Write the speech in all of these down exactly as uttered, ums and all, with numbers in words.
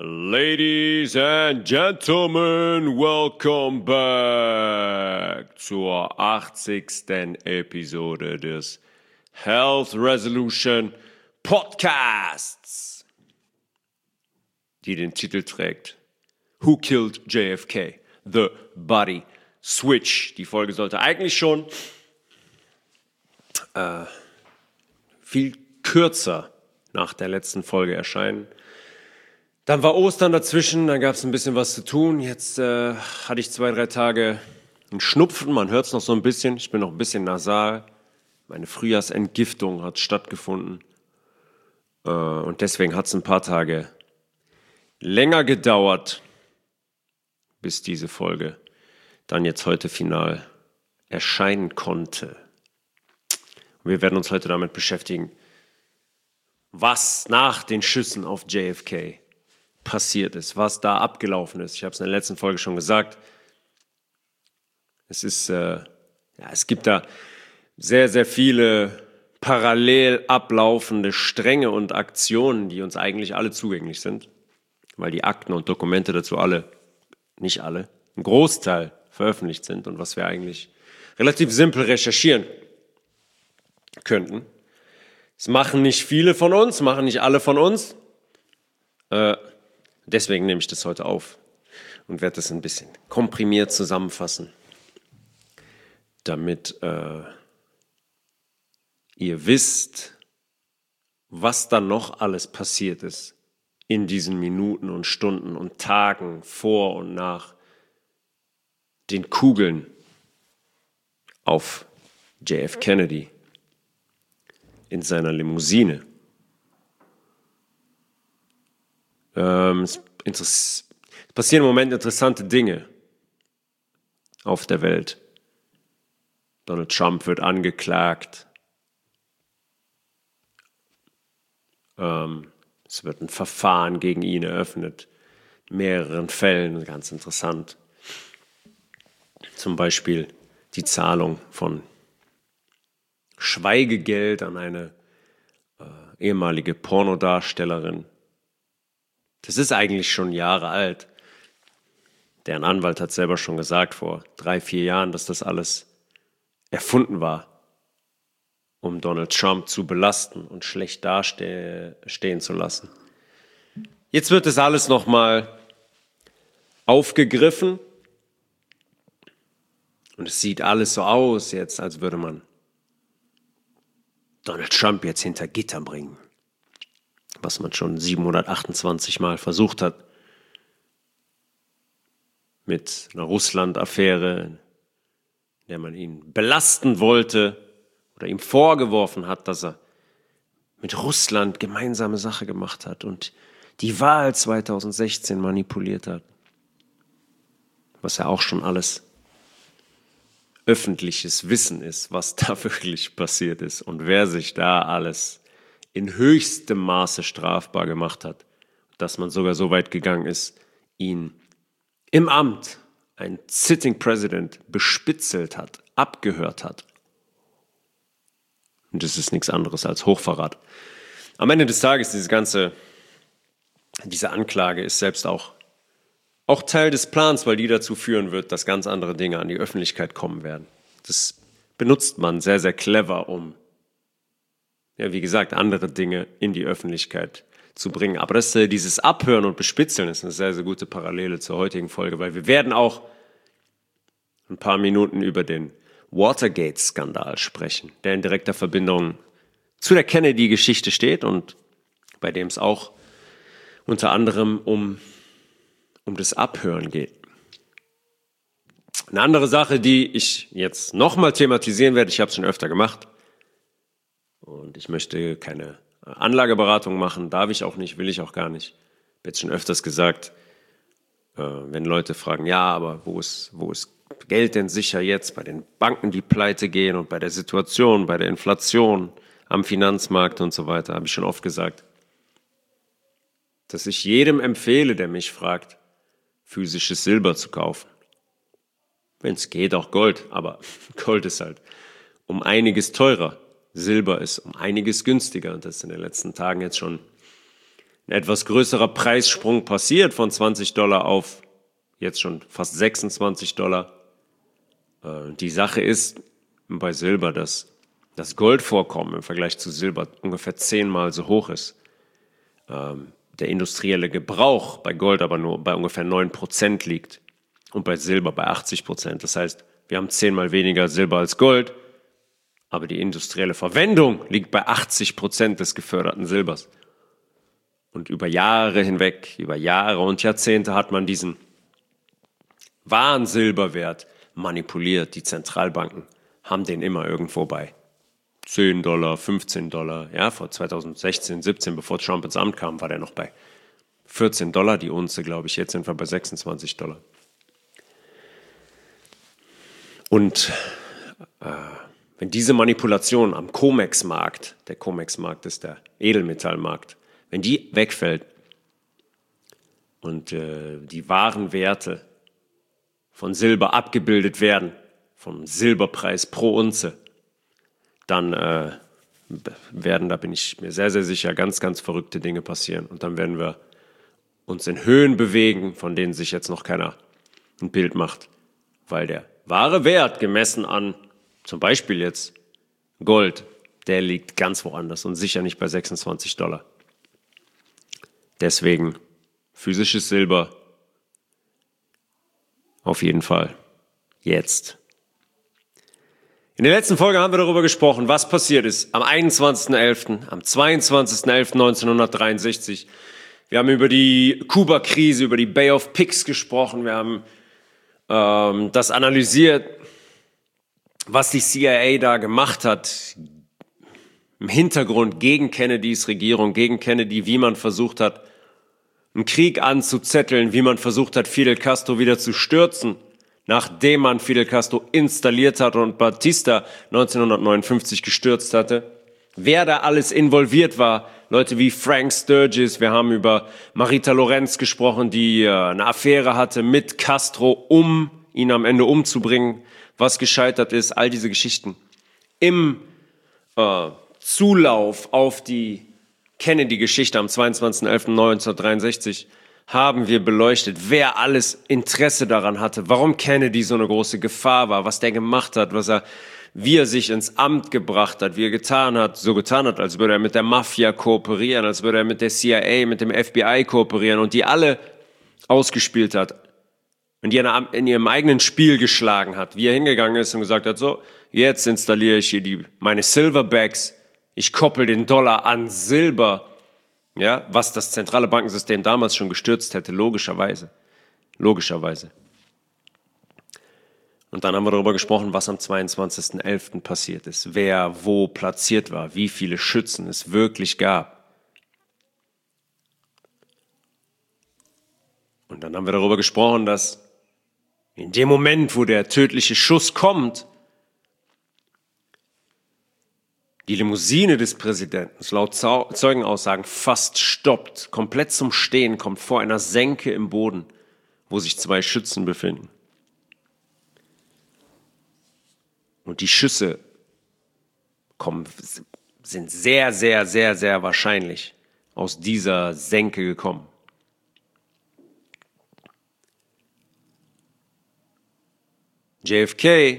Ladies and Gentlemen, welcome back zur achtzigsten Episode des Health Resolution Podcasts, die den Titel trägt Who Killed J F K? The Body Switch. Die Folge sollte eigentlich schon äh, viel kürzer nach der letzten Folge erscheinen. Dann war Ostern dazwischen, dann gab es ein bisschen was zu tun. Jetzt äh, hatte ich zwei, drei Tage einen Schnupfen, man hört es noch so ein bisschen. Ich bin noch ein bisschen nasal. Meine Frühjahrsentgiftung hat stattgefunden. Äh, und deswegen hat es ein paar Tage länger gedauert, bis diese Folge dann jetzt heute final erscheinen konnte. Und wir werden uns heute damit beschäftigen, was nach den Schüssen auf J F K passiert ist, was da abgelaufen ist. Ich habe es in der letzten Folge schon gesagt. Es ist, äh, ja, es gibt da sehr, sehr viele parallel ablaufende Stränge und Aktionen, die uns eigentlich alle zugänglich sind, weil die Akten und Dokumente dazu alle, nicht alle, ein Großteil veröffentlicht sind und was wir eigentlich relativ simpel recherchieren könnten. Das machen nicht viele von uns, machen nicht alle von uns. Äh, Deswegen nehme ich das heute auf und werde das ein bisschen komprimiert zusammenfassen, damit äh, ihr wisst, was da noch alles passiert ist in diesen Minuten und Stunden und Tagen vor und nach den Kugeln auf J F Kennedy in seiner Limousine. Ähm, es, es passieren im Moment interessante Dinge auf der Welt. Donald Trump wird angeklagt. Ähm, es wird ein Verfahren gegen ihn eröffnet. In mehreren Fällen, ganz interessant. Zum Beispiel die Zahlung von Schweigegeld an eine äh, ehemalige Pornodarstellerin. Das ist eigentlich schon Jahre alt. Deren Anwalt hat selber schon gesagt vor drei, vier Jahren, dass das alles erfunden war, um Donald Trump zu belasten und schlecht dastehen zu lassen. Jetzt wird das alles nochmal aufgegriffen und es sieht alles so aus jetzt, als würde man Donald Trump jetzt hinter Gitter bringen, was man schon siebenhundertachtundzwanzig Mal versucht hat, mit einer Russland-Affäre, in der man ihn belasten wollte oder ihm vorgeworfen hat, dass er mit Russland gemeinsame Sache gemacht hat und die Wahl zweitausendsechzehn manipuliert hat, was ja auch schon alles öffentliches Wissen ist, was da wirklich passiert ist und wer sich da alles in höchstem Maße strafbar gemacht hat, dass man sogar so weit gegangen ist, ihn im Amt, ein Sitting President, bespitzelt hat, abgehört hat. Und das ist nichts anderes als Hochverrat. Am Ende des Tages, diese ganze, diese Anklage ist selbst auch, auch Teil des Plans, weil die dazu führen wird, dass ganz andere Dinge an die Öffentlichkeit kommen werden. Das benutzt man sehr, sehr clever, um ja, wie gesagt, andere Dinge in die Öffentlichkeit zu bringen. Aber das, äh, dieses Abhören und Bespitzeln ist eine sehr, sehr gute Parallele zur heutigen Folge, weil wir werden auch ein paar Minuten über den Watergate-Skandal sprechen, der in direkter Verbindung zu der Kennedy-Geschichte steht und bei dem es auch unter anderem um, um das Abhören geht. Eine andere Sache, die ich jetzt nochmal thematisieren werde, ich habe es schon öfter gemacht, und ich möchte keine Anlageberatung machen, darf ich auch nicht, will ich auch gar nicht. Ich habe jetzt schon öfters gesagt, äh, wenn Leute fragen, ja, aber wo ist, wo ist Geld denn sicher jetzt bei den Banken, die pleite gehen und bei der Situation, bei der Inflation, am Finanzmarkt und so weiter, habe ich schon oft gesagt, dass ich jedem empfehle, der mich fragt, physisches Silber zu kaufen. Wenn es geht, auch Gold, aber Gold ist halt um einiges teurer. Silber ist um einiges günstiger und das ist in den letzten Tagen jetzt schon ein etwas größerer Preissprung passiert von zwanzig Dollar auf jetzt schon fast sechsundzwanzig Dollar. Äh, die Sache ist bei Silber, dass das Goldvorkommen im Vergleich zu Silber ungefähr zehnmal so hoch ist. Ähm, der industrielle Gebrauch bei Gold aber nur bei ungefähr neun Prozent liegt und bei Silber bei achtzig Prozent. Das heißt, wir haben zehnmal weniger Silber als Gold, aber die industrielle Verwendung liegt bei achtzig Prozent des geförderten Silbers. Und über Jahre hinweg, über Jahre und Jahrzehnte hat man diesen wahren Silberwert manipuliert. Die Zentralbanken haben den immer irgendwo bei zehn Dollar, fünfzehn Dollar. Ja, vor zweitausendsechzehn, siebzehn, bevor Trump ins Amt kam, war der noch bei vierzehn Dollar die Unze, glaube ich. Jetzt sind wir bei sechsundzwanzig Dollar. Und äh, wenn diese Manipulation am COMEX-Markt, der COMEX-Markt ist der Edelmetallmarkt, wenn die wegfällt und äh, die wahren Werte von Silber abgebildet werden, vom Silberpreis pro Unze, dann äh, werden, da bin ich mir sehr, sehr sicher, ganz, ganz verrückte Dinge passieren. Und dann werden wir uns in Höhen bewegen, von denen sich jetzt noch keiner ein Bild macht. Weil der wahre Wert gemessen an zum Beispiel jetzt Gold, der liegt ganz woanders und sicher nicht bei sechsundzwanzig Dollar. Deswegen physisches Silber auf jeden Fall jetzt. In der letzten Folge haben wir darüber gesprochen, was passiert ist am einundzwanzigsten elften, am zweiundzwanzigsten elften neunzehnhundertdreiundsechzig. Wir haben über die Kuba-Krise, über die Bay of Pigs gesprochen. Wir haben ähm, das analysiert, was die C I A da gemacht hat im Hintergrund gegen Kennedys Regierung, gegen Kennedy, wie man versucht hat, einen Krieg anzuzetteln, wie man versucht hat, Fidel Castro wieder zu stürzen, nachdem man Fidel Castro installiert hat und Batista neunzehnhundertneunundfünfzig gestürzt hatte. Wer da alles involviert war, Leute wie Frank Sturgis, wir haben über Marita Lorenz gesprochen, die äh, eine Affäre hatte mit Castro, um ihn am Ende umzubringen, was gescheitert ist, all diese Geschichten. Im äh, Zulauf auf die Kennedy-Geschichte am zweiundzwanzigsten elften neunzehnhundertdreiundsechzig haben wir beleuchtet, wer alles Interesse daran hatte, warum Kennedy so eine große Gefahr war, was der gemacht hat, was er, wie er sich ins Amt gebracht hat, wie er getan hat, so getan hat, als würde er mit der Mafia kooperieren, als würde er mit der C I A, mit dem F B I kooperieren und die alle ausgespielt hat und die in ihrem eigenen Spiel geschlagen hat, wie er hingegangen ist und gesagt hat, so, jetzt installiere ich hier die, meine Silverbacks, ich koppel den Dollar an Silber, ja, was das zentrale Bankensystem damals schon gestürzt hätte, logischerweise. Logischerweise. Und dann haben wir darüber gesprochen, was am zweiundzwanzigsten elften passiert ist, wer wo platziert war, wie viele Schützen es wirklich gab. Und dann haben wir darüber gesprochen, dass in dem Moment, wo der tödliche Schuss kommt, die Limousine des Präsidenten, laut Zeugenaussagen, fast stoppt, komplett zum Stehen kommt, vor einer Senke im Boden, wo sich zwei Schützen befinden. Und die Schüsse kommen, sind sehr, sehr, sehr, sehr wahrscheinlich aus dieser Senke gekommen. J F K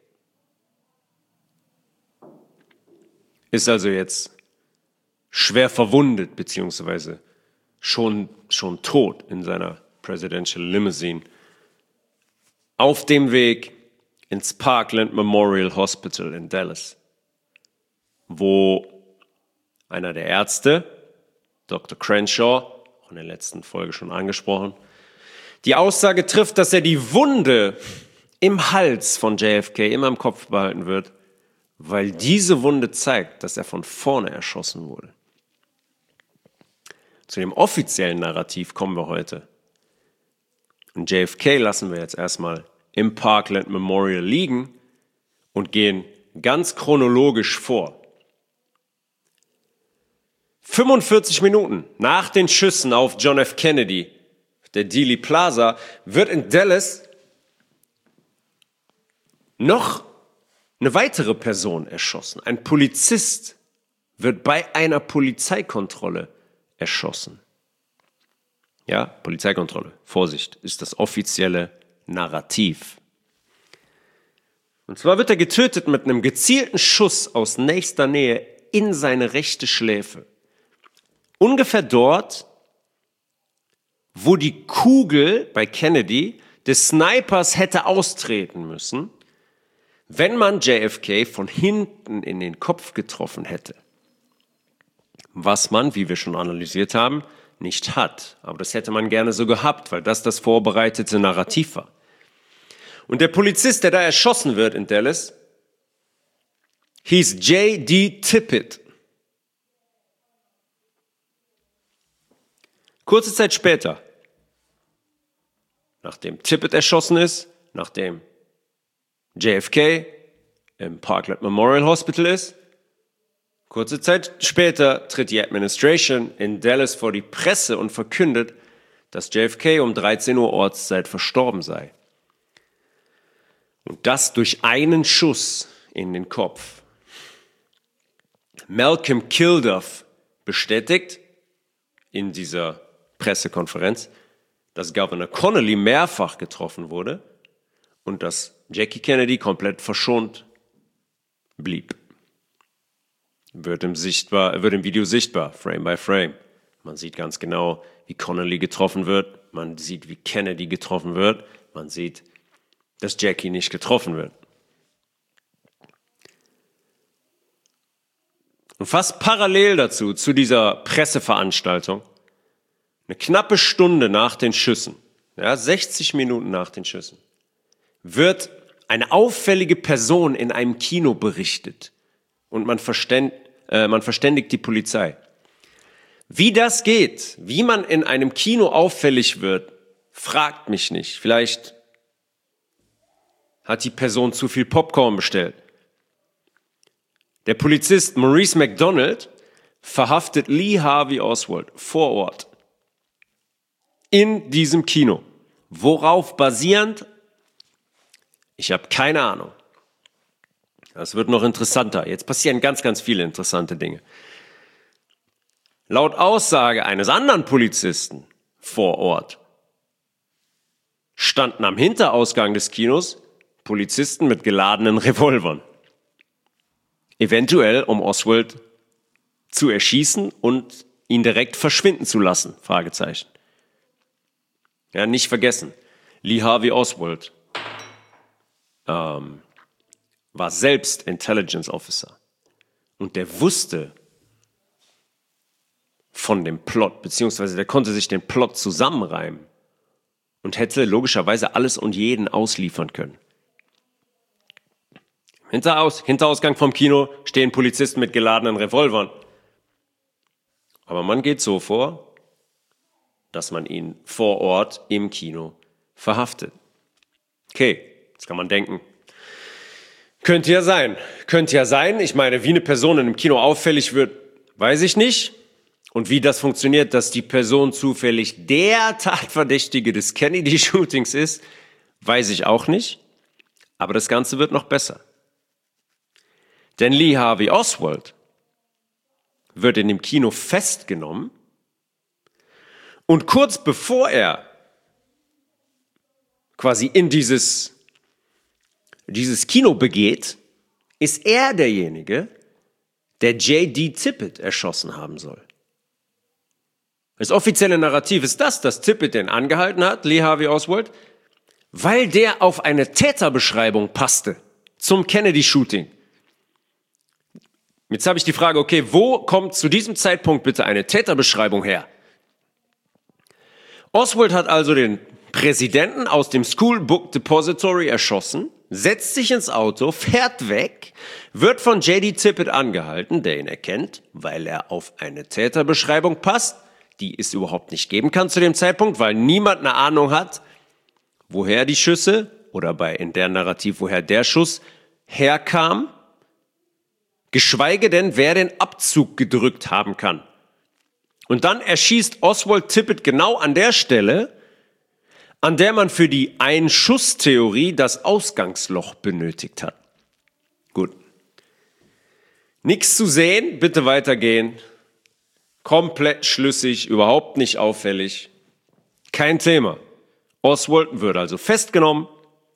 ist also jetzt schwer verwundet, beziehungsweise schon, schon tot in seiner Presidential Limousine, auf dem Weg ins Parkland Memorial Hospital in Dallas, wo einer der Ärzte, Doktor Crenshaw, auch in der letzten Folge schon angesprochen, die Aussage trifft, dass er die Wunde im Hals von J F K immer im Kopf behalten wird, weil diese Wunde zeigt, dass er von vorne erschossen wurde. Zu dem offiziellen Narrativ kommen wir heute. Und J F K lassen wir jetzt erstmal im Parkland Memorial liegen und gehen ganz chronologisch vor. fünfundvierzig Minuten nach den Schüssen auf John F. Kennedy, der Dealey Plaza, wird in Dallas noch eine weitere Person erschossen. Ein Polizist wird bei einer Polizeikontrolle erschossen. Ja, Polizeikontrolle. Vorsicht, ist das offizielle Narrativ. Und zwar wird er getötet mit einem gezielten Schuss aus nächster Nähe in seine rechte Schläfe. Ungefähr dort, wo die Kugel bei Kennedy des Snipers hätte austreten müssen, wenn man J F K von hinten in den Kopf getroffen hätte. Was man, wie wir schon analysiert haben, nicht hat. Aber das hätte man gerne so gehabt, weil das das vorbereitete Narrativ war. Und der Polizist, der da erschossen wird in Dallas, hieß J D Tippit. Kurze Zeit später, nachdem Tippit erschossen ist, nachdem J F K im Parkland Memorial Hospital ist, kurze Zeit später tritt die Administration in Dallas vor die Presse und verkündet, dass J F K um dreizehn Uhr Ortszeit verstorben sei. Und das durch einen Schuss in den Kopf. Malcolm Kilduff bestätigt in dieser Pressekonferenz, dass Governor Connolly mehrfach getroffen wurde und dass Jackie Kennedy komplett verschont blieb. Wird im, sichtbar, wird im Video sichtbar, Frame by Frame. Man sieht ganz genau, wie Connolly getroffen wird. Man sieht, wie Kennedy getroffen wird. Man sieht, dass Jackie nicht getroffen wird. Und fast parallel dazu, zu dieser Presseveranstaltung, eine knappe Stunde nach den Schüssen, ja, sechzig Minuten nach den Schüssen, wird eine auffällige Person in einem Kino berichtet und man, verständ, äh, man verständigt die Polizei. Wie das geht, wie man in einem Kino auffällig wird, fragt mich nicht. Vielleicht hat die Person zu viel Popcorn bestellt. Der Polizist Maurice McDonald verhaftet Lee Harvey Oswald vor Ort in diesem Kino. Worauf basierend? Ich habe keine Ahnung. Das wird noch interessanter. Jetzt passieren ganz, ganz viele interessante Dinge. Laut Aussage eines anderen Polizisten vor Ort standen am Hinterausgang des Kinos Polizisten mit geladenen Revolvern. Eventuell, um Oswald zu erschießen und ihn direkt verschwinden zu lassen. Fragezeichen. Ja, nicht vergessen. Lee Harvey Oswald ähm, war selbst Intelligence Officer. Und der wusste von dem Plot, beziehungsweise der konnte sich den Plot zusammenreimen und hätte logischerweise alles und jeden ausliefern können. Hinteraus, Hinterausgang vom Kino stehen Polizisten mit geladenen Revolvern. Aber man geht so vor, dass man ihn vor Ort im Kino verhaftet. Okay, jetzt kann man denken, könnte ja sein, könnte ja sein. Ich meine, wie eine Person in einem Kino auffällig wird, weiß ich nicht. Und wie das funktioniert, dass die Person zufällig der Tatverdächtige des Kennedy-Shootings ist, weiß ich auch nicht. Aber das Ganze wird noch besser. Denn Lee Harvey Oswald wird in dem Kino festgenommen und kurz bevor er quasi in dieses, dieses Kino begeht, ist er derjenige, der J D Tippit erschossen haben soll. Das offizielle Narrativ ist das, dass Tippit den angehalten hat, Lee Harvey Oswald, weil der auf eine Täterbeschreibung passte zum Kennedy-Shooting. Jetzt habe ich die Frage, okay, wo kommt zu diesem Zeitpunkt bitte eine Täterbeschreibung her? Oswald hat also den Präsidenten aus dem School Book Depository erschossen, setzt sich ins Auto, fährt weg, wird von J D Tippit angehalten, der ihn erkennt, weil er auf eine Täterbeschreibung passt, die es überhaupt nicht geben kann zu dem Zeitpunkt, weil niemand eine Ahnung hat, woher die Schüsse oder bei in der Narrativ, woher der Schuss herkam, geschweige denn, wer den Abzug gedrückt haben kann. Und dann erschießt Oswald Tippit genau an der Stelle, an der man für die Ein-Schuss-Theorie das Ausgangsloch benötigt hat. Gut. Nichts zu sehen, bitte weitergehen. Komplett schlüssig, überhaupt nicht auffällig. Kein Thema. Oswald wird also festgenommen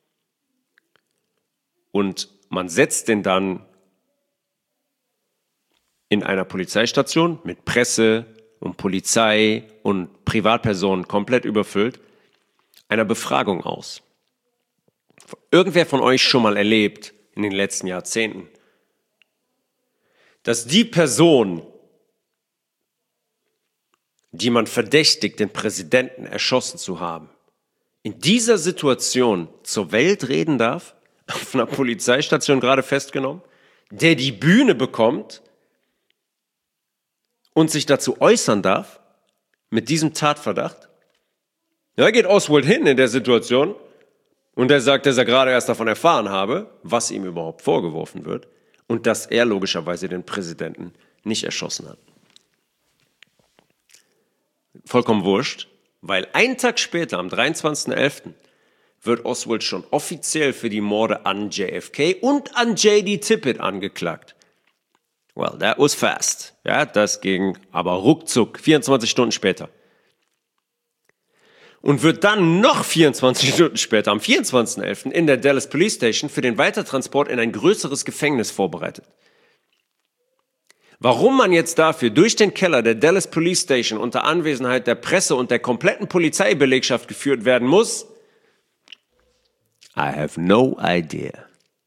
und man setzt den dann in einer Polizeistation mit Presse und Polizei und Privatpersonen komplett überfüllt, einer Befragung aus. Irgendwer von euch schon mal erlebt in den letzten Jahrzehnten, dass die Person, die man verdächtigt, den Präsidenten erschossen zu haben, in dieser Situation zur Welt reden darf, auf einer Polizeistation gerade festgenommen, der die Bühne bekommt und sich dazu äußern darf, mit diesem Tatverdacht? Da geht Oswald hin in der Situation und er sagt, dass er gerade erst davon erfahren habe, was ihm überhaupt vorgeworfen wird und dass er logischerweise den Präsidenten nicht erschossen hat. Vollkommen wurscht, weil einen Tag später, am dreiundzwanzigsten elften wird Oswald schon offiziell für die Morde an J F K und an J D Tippit angeklagt. Well, that was fast. Ja, das ging aber ruckzuck, vierundzwanzig Stunden später. Und wird dann noch vierundzwanzig Stunden später, am vierundzwanzigsten elften in der Dallas Police Station für den Weitertransport in ein größeres Gefängnis vorbereitet. Warum man jetzt dafür durch den Keller der Dallas Police Station unter Anwesenheit der Presse und der kompletten Polizeibelegschaft geführt werden muss, I have no idea.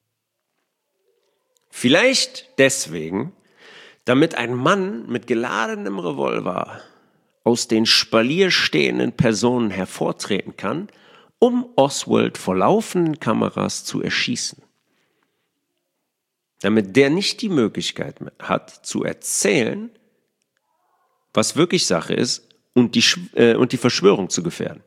Vielleicht deswegen, damit ein Mann mit geladenem Revolver aus den Spalier stehenden Personen hervortreten kann, um Oswald vor laufenden Kameras zu erschießen. Damit der nicht die Möglichkeit hat, zu erzählen, was wirklich Sache ist und die, äh, und die Verschwörung zu gefährden.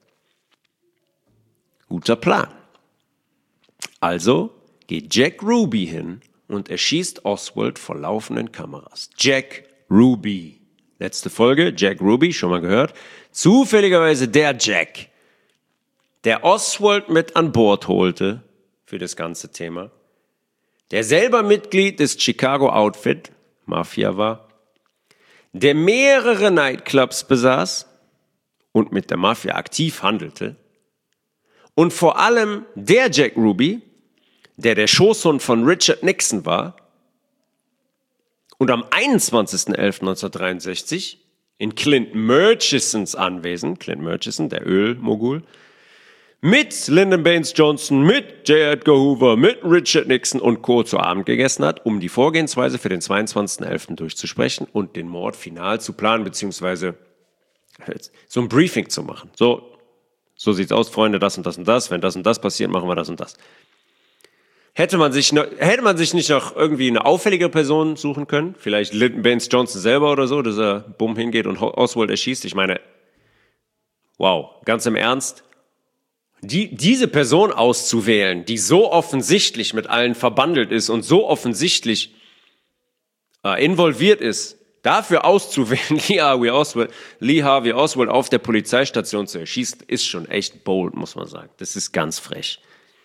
Guter Plan. Also geht Jack Ruby hin und erschießt Oswald vor laufenden Kameras. Jack Ruby. Letzte Folge, Jack Ruby, schon mal gehört. Zufälligerweise der Jack, der Oswald mit an Bord holte für das ganze Thema, der selber Mitglied des Chicago Outfit, Mafia war, der mehrere Nightclubs besaß und mit der Mafia aktiv handelte und vor allem der Jack Ruby, der der Schoßhund von Richard Nixon war und am einundzwanzigsten elften neunzehnhundertdreiundsechzig in Clint Murchisons Anwesen, Clint Murchison, der Ölmogul, mit Lyndon Baines Johnson, mit J. Edgar Hoover, mit Richard Nixon und Co. zu Abend gegessen hat, um die Vorgehensweise für den zweiundzwanzigsten elften durchzusprechen und den Mord final zu planen, beziehungsweise so ein Briefing zu machen. So, so sieht's aus, Freunde, das und das und das. Wenn das und das passiert, machen wir das und das. Hätte man sich, noch, hätte man sich nicht noch irgendwie eine auffällige Person suchen können? Vielleicht Lyndon Baines Johnson selber oder so, dass er bumm hingeht und Oswald erschießt? Ich meine, wow, ganz im Ernst. Die, diese Person auszuwählen, die so offensichtlich mit allen verbandelt ist und so offensichtlich äh, involviert ist, dafür auszuwählen, Lee Harvey Oswald, Lee Harvey Oswald auf der Polizeistation zu erschießen, ist schon echt bold, muss man sagen. Das ist ganz frech.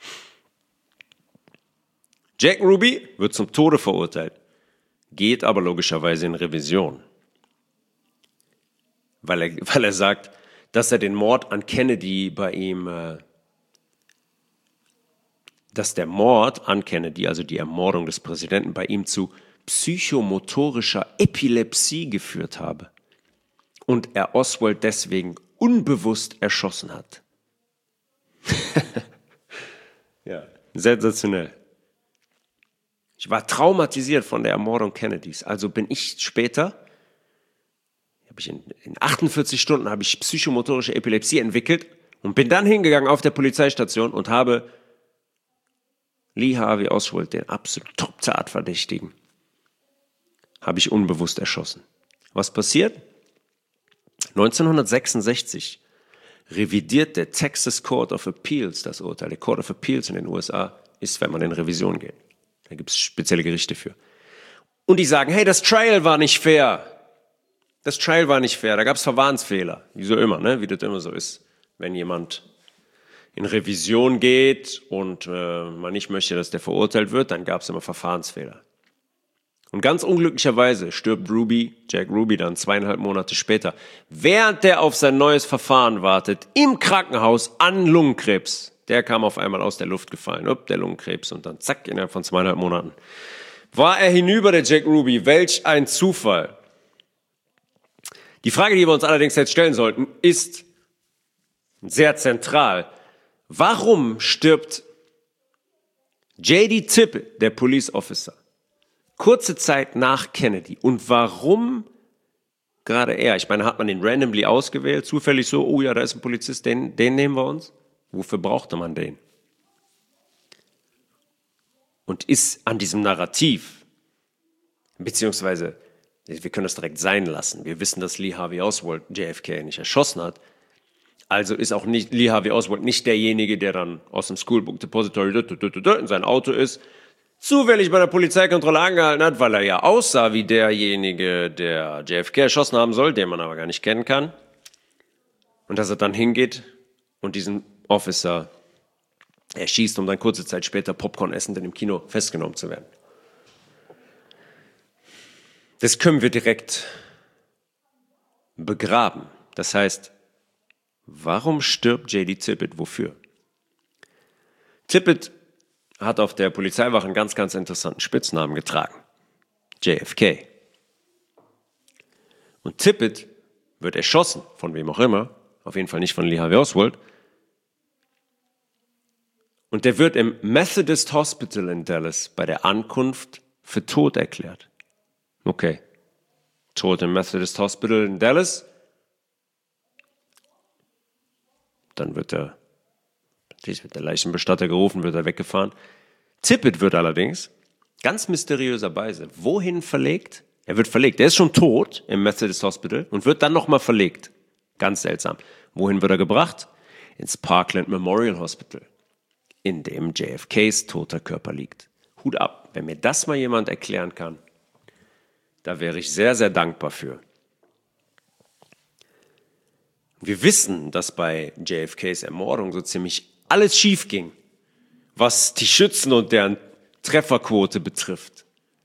Jack Ruby wird zum Tode verurteilt, geht aber logischerweise in Revision, weil er, weil er sagt, dass er den Mord an Kennedy bei ihm, äh, dass der Mord an Kennedy, also die Ermordung des Präsidenten, bei ihm zu psychomotorischer Epilepsie geführt habe und er Oswald deswegen unbewusst erschossen hat. Ja, sensationell. Ich war traumatisiert von der Ermordung Kennedys. Also bin ich später, habe ich in, in achtundvierzig Stunden habe ich psychomotorische Epilepsie entwickelt und bin dann hingegangen auf der Polizeistation und habe Lee Harvey Oswald, den absolut Top-Tatverdächtigen, habe ich unbewusst erschossen. Was passiert? neunzehnhundertsechsundsechzig revidiert der Texas Court of Appeals das Urteil. Der Court of Appeals in den U S A ist, wenn man in Revision geht. Da gibt es spezielle Gerichte für. Und die sagen, hey, das Trial war nicht fair. Das Trial war nicht fair. Da gab es Verfahrensfehler. Wie so immer, ne? Wie das immer so ist. Wenn jemand in Revision geht und äh, man nicht möchte, dass der verurteilt wird, dann gab es immer Verfahrensfehler. Und ganz unglücklicherweise stirbt Ruby, Jack Ruby, dann zweieinhalb Monate später, während der auf sein neues Verfahren wartet, im Krankenhaus an Lungenkrebs. Der kam auf einmal aus der Luft gefallen, upp, der Lungenkrebs, und dann zack, innerhalb von zweieinhalb Monaten war er hinüber, der Jack Ruby. Welch ein Zufall. Die Frage, die wir uns allerdings jetzt stellen sollten, ist sehr zentral. Warum stirbt J D Tippit, der Police Officer, kurze Zeit nach Kennedy? Und warum gerade er? Ich meine, hat man den randomly ausgewählt, zufällig so, oh ja, da ist ein Polizist, den, den nehmen wir uns? Wofür brauchte man den? Und ist an diesem Narrativ, beziehungsweise, wir können das direkt sein lassen. Wir wissen, dass Lee Harvey Oswald J F K nicht erschossen hat. Also ist auch nicht Lee Harvey Oswald nicht derjenige, der dann aus dem Schoolbook Depository in sein Auto ist, zufällig bei der Polizeikontrolle angehalten hat, weil er ja aussah wie derjenige, der J F K erschossen haben soll, den man aber gar nicht kennen kann. Und dass er dann hingeht und diesen Officer erschießt, um dann kurze Zeit später Popcorn essend in dem Kino festgenommen zu werden. Das können wir direkt begraben. Das heißt, warum stirbt J D Tippit? Wofür? Tippit hat auf der Polizeiwache einen ganz, ganz interessanten Spitznamen getragen. J F K. Und Tippit wird erschossen, von wem auch immer, auf jeden Fall nicht von Lee Harvey Oswald. Und der wird im Methodist Hospital in Dallas bei der Ankunft für tot erklärt. Okay, tot im Methodist Hospital in Dallas. Dann wird er, wird der Leichenbestatter gerufen, wird er weggefahren. Tippit wird allerdings, ganz mysteriöserweise, wohin verlegt? Er wird verlegt. Er ist schon tot im Methodist Hospital und wird dann nochmal verlegt. Ganz seltsam. Wohin wird er gebracht? Ins Parkland Memorial Hospital, in dem J F Ks toter Körper liegt. Hut ab, wenn mir das mal jemand erklären kann, da wäre ich sehr, sehr dankbar für. Wir wissen, dass bei J F Ks Ermordung so ziemlich alles schief ging, was die Schützen und deren Trefferquote betrifft.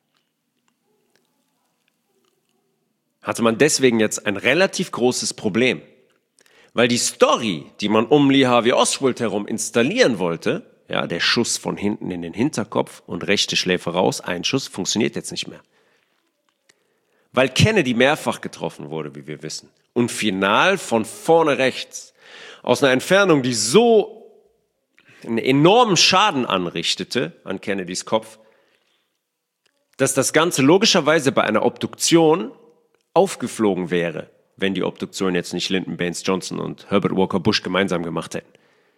Hatte man deswegen jetzt ein relativ großes Problem, weil die Story, die man um Lee Harvey Oswald herum installieren wollte, ja, der Schuss von hinten in den Hinterkopf und rechte Schläfe raus, ein Schuss, funktioniert jetzt nicht mehr. Weil Kennedy mehrfach getroffen wurde, wie wir wissen. Und final von vorne rechts. Aus einer Entfernung, die so einen enormen Schaden anrichtete an Kennedys Kopf, dass das Ganze logischerweise bei einer Obduktion aufgeflogen wäre, wenn die Obduktion jetzt nicht Lyndon Baines Johnson und Herbert Walker Bush gemeinsam gemacht hätten.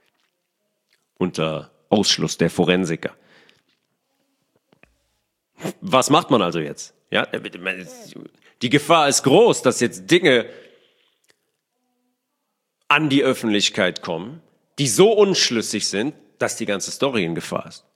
Unter Ausschluss der Forensiker. Was macht man also jetzt? Ja, die Gefahr ist groß, dass jetzt Dinge an die Öffentlichkeit kommen, die so unschlüssig sind, dass die ganze Story in Gefahr ist.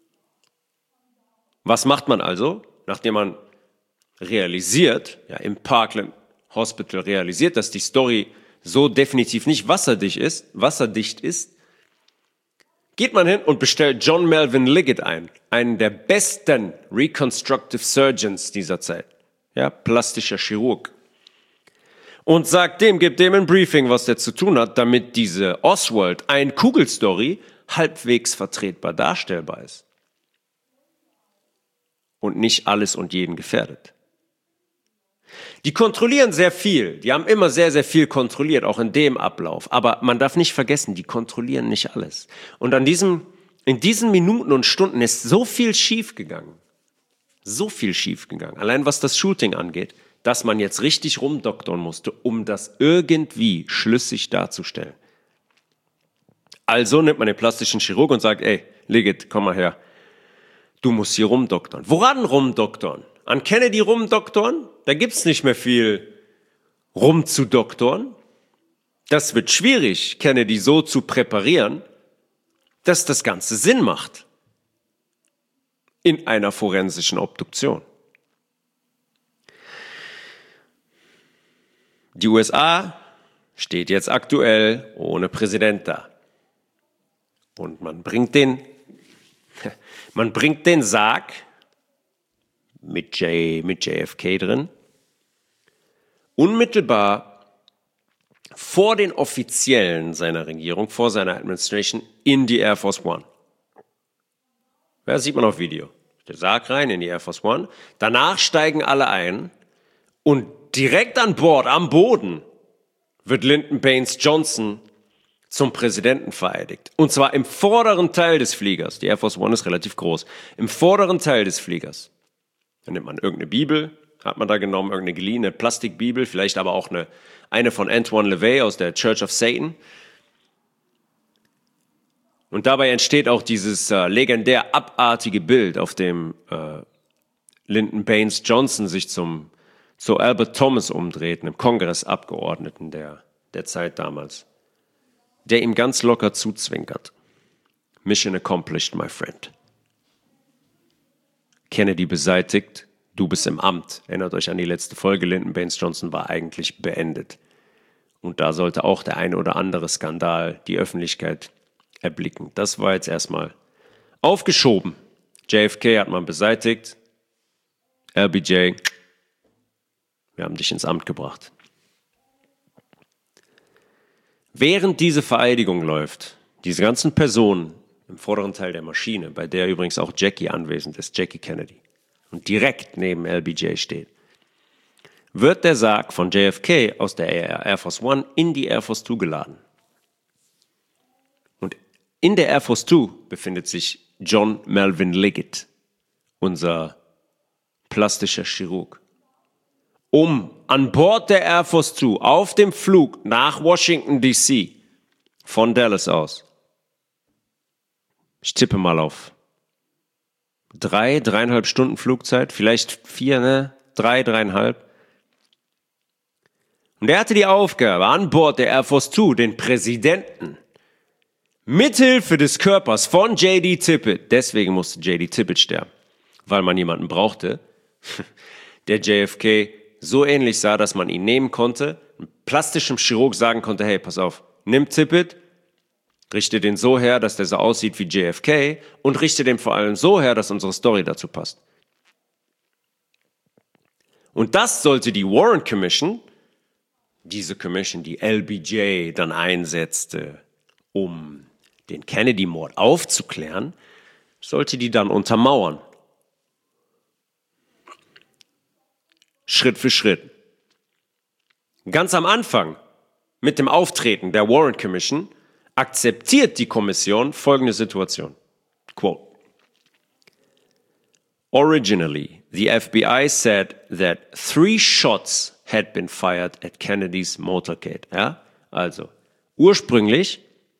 Was macht man also, nachdem man realisiert, ja, im Parkland Hospital realisiert, dass die Story so definitiv nicht wasserdicht ist, wasserdicht ist, geht man hin und bestellt John Melvin Liggett ein, einen der besten Reconstructive Surgeons dieser Zeit, ja, plastischer Chirurg, und sagt dem, gibt dem ein Briefing, was der zu tun hat, damit diese Oswald, ein Kugelstory, halbwegs vertretbar darstellbar ist und nicht alles und jeden gefährdet. Die kontrollieren sehr viel, die haben immer sehr, sehr viel kontrolliert, auch in dem Ablauf. Aber man darf nicht vergessen, die kontrollieren nicht alles. Und an diesem, in diesen Minuten und Stunden ist so viel schiefgegangen, so viel schiefgegangen, allein was das Shooting angeht, dass man jetzt richtig rumdoktern musste, um das irgendwie schlüssig darzustellen. Also nimmt man den plastischen Chirurg und sagt, ey, Liggett, komm mal her, du musst hier rumdoktern. Woran rumdoktern? An Kennedy rumdoktern? Da gibt's nicht mehr viel rumzudoktoren. Das wird schwierig, Kennedy so zu präparieren, dass das Ganze Sinn macht in einer forensischen Obduktion. Die U S A steht jetzt aktuell ohne Präsident da. Und man bringt den, man bringt den Sarg mit, J, mit J F K drin. Unmittelbar vor den Offiziellen seiner Regierung, vor seiner Administration, in die Air Force One. Ja, sieht man auf Video. Der Sarg rein in die Air Force One. Danach steigen alle ein und direkt an Bord, am Boden, wird Lyndon Baines Johnson zum Präsidenten vereidigt. Und zwar im vorderen Teil des Fliegers. Die Air Force One ist relativ groß. Im vorderen Teil des Fliegers. Dann nimmt man irgendeine Bibel, hat man da genommen, irgendeine geliehene Plastikbibel, vielleicht aber auch eine, eine von Antoine LaVey aus der Church of Satan. Und dabei entsteht auch dieses äh, legendär abartige Bild, auf dem äh, Lyndon Baines Johnson sich zum zu Albert Thomas umdreht, einem Kongressabgeordneten der, der Zeit damals, der ihm ganz locker zuzwinkert. Mission accomplished, my friend. Kennedy beseitigt, du bist im Amt. Erinnert euch an die letzte Folge, Lyndon Baines Johnson war eigentlich beendet. Und da sollte auch der eine oder andere Skandal die Öffentlichkeit erblicken. Das war jetzt erstmal aufgeschoben. J F K hat man beseitigt. L B J, wir haben dich ins Amt gebracht. Während diese Vereidigung läuft, diese ganzen Personen im vorderen Teil der Maschine, bei der übrigens auch Jackie anwesend ist, Jackie Kennedy, und direkt neben L B J steht, wird der Sarg von J F K aus der Air Force One in die Air Force Two geladen. Und in der Air Force Two befindet sich John Melvin Liggett, unser plastischer Chirurg, um an Bord der Air Force Two auf dem Flug nach Washington D C von Dallas aus, ich tippe mal auf drei, dreieinhalb Stunden Flugzeit, vielleicht vier, ne? Drei, dreieinhalb. Und er hatte die Aufgabe, an Bord der Air Force Two den Präsidenten mithilfe des Körpers von J D Tippit, deswegen musste J D Tippit sterben, weil man jemanden brauchte, der J F K so ähnlich sah, dass man ihn nehmen konnte, einem plastischen Chirurg sagen konnte, hey, pass auf, nimm Tippit, richte den so her, dass der so aussieht wie J F K und richte den vor allem so her, dass unsere Story dazu passt. Und das sollte die Warren Commission, diese Commission, die L B J dann einsetzte, um den Kennedy-Mord aufzuklären, sollte die dann untermauern. Schritt für Schritt. Ganz am Anfang, mit dem Auftreten der Warren Commission, akzeptiert die Kommission folgende Situation. Quote. Originally, the F B I said that three shots had been fired at Kennedy's motorcade. Ja? Also, ursprünglich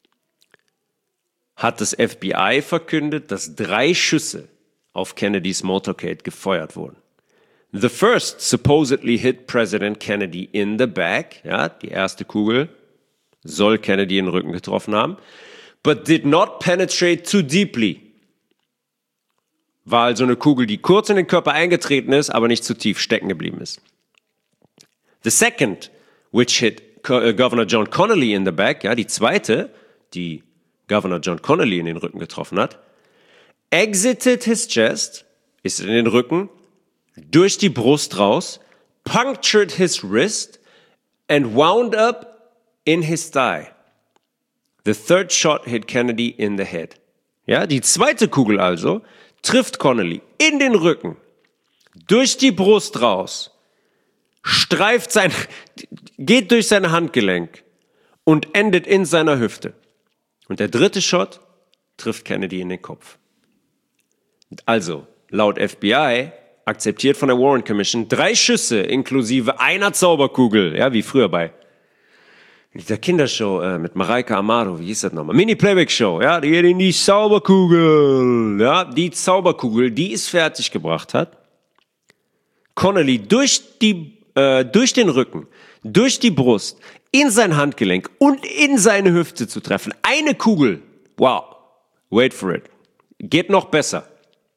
hat das F B I verkündet, dass drei Schüsse auf Kennedys motorcade gefeuert wurden. The first supposedly hit President Kennedy in the back. Ja, die erste Kugel soll Kennedy in den Rücken getroffen haben. But did not penetrate too deeply. War also eine Kugel, die kurz in den Körper eingetreten ist, aber nicht zu tief stecken geblieben ist. The second, which hit Governor John Connally in the back, ja, die zweite, die Governor John Connally in den Rücken getroffen hat, exited his chest, ist in den Rücken, durch die Brust raus, punctured his wrist and wound up in his thigh. The third shot hit Kennedy in the head. Ja, die zweite Kugel also trifft Connally in den Rücken, durch die Brust raus, streift sein, geht durch sein Handgelenk und endet in seiner Hüfte. Und der dritte Shot trifft Kennedy in den Kopf. Also, laut F B I akzeptiert von der Warren Commission drei Schüsse inklusive einer Zauberkugel, ja, wie früher bei der Kindershow äh, mit Mareike Amado, wie hieß das nochmal? Mini-Playback-Show, ja, die geht in die Zauberkugel, ja, die Zauberkugel, die es fertig gebracht hat, Connally durch die, äh, durch den Rücken, durch die Brust, in sein Handgelenk und in seine Hüfte zu treffen. Eine Kugel, wow, wait for it, geht noch besser.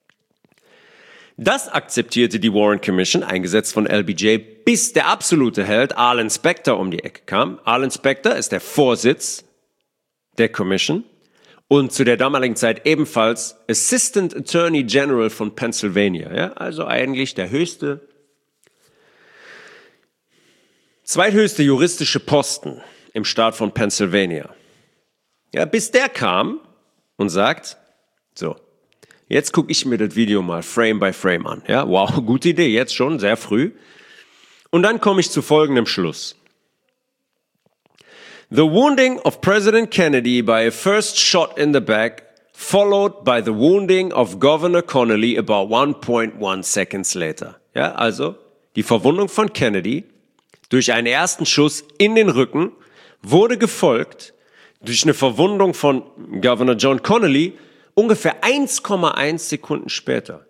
Das akzeptierte die Warren Commission, eingesetzt von L B J, bis der absolute Held Arlen Specter um die Ecke kam. Arlen Specter ist der Vorsitz der Commission und zu der damaligen Zeit ebenfalls Assistant Attorney General von Pennsylvania. Ja? Also eigentlich der höchste, zweithöchste juristische Posten im Staat von Pennsylvania. Ja, bis der kam und sagt, so, jetzt gucke ich mir das Video mal Frame by Frame an. Ja, wow, gute Idee, jetzt schon, sehr früh. Und dann komme ich zu folgendem Schluss. The wounding of President Kennedy by a first shot in the back, followed by the wounding of Governor Connally about one point one seconds later. Ja, also die Verwundung von Kennedy durch einen ersten Schuss in den Rücken wurde gefolgt durch eine Verwundung von Governor John Connally ungefähr eins Komma eins Sekunden später.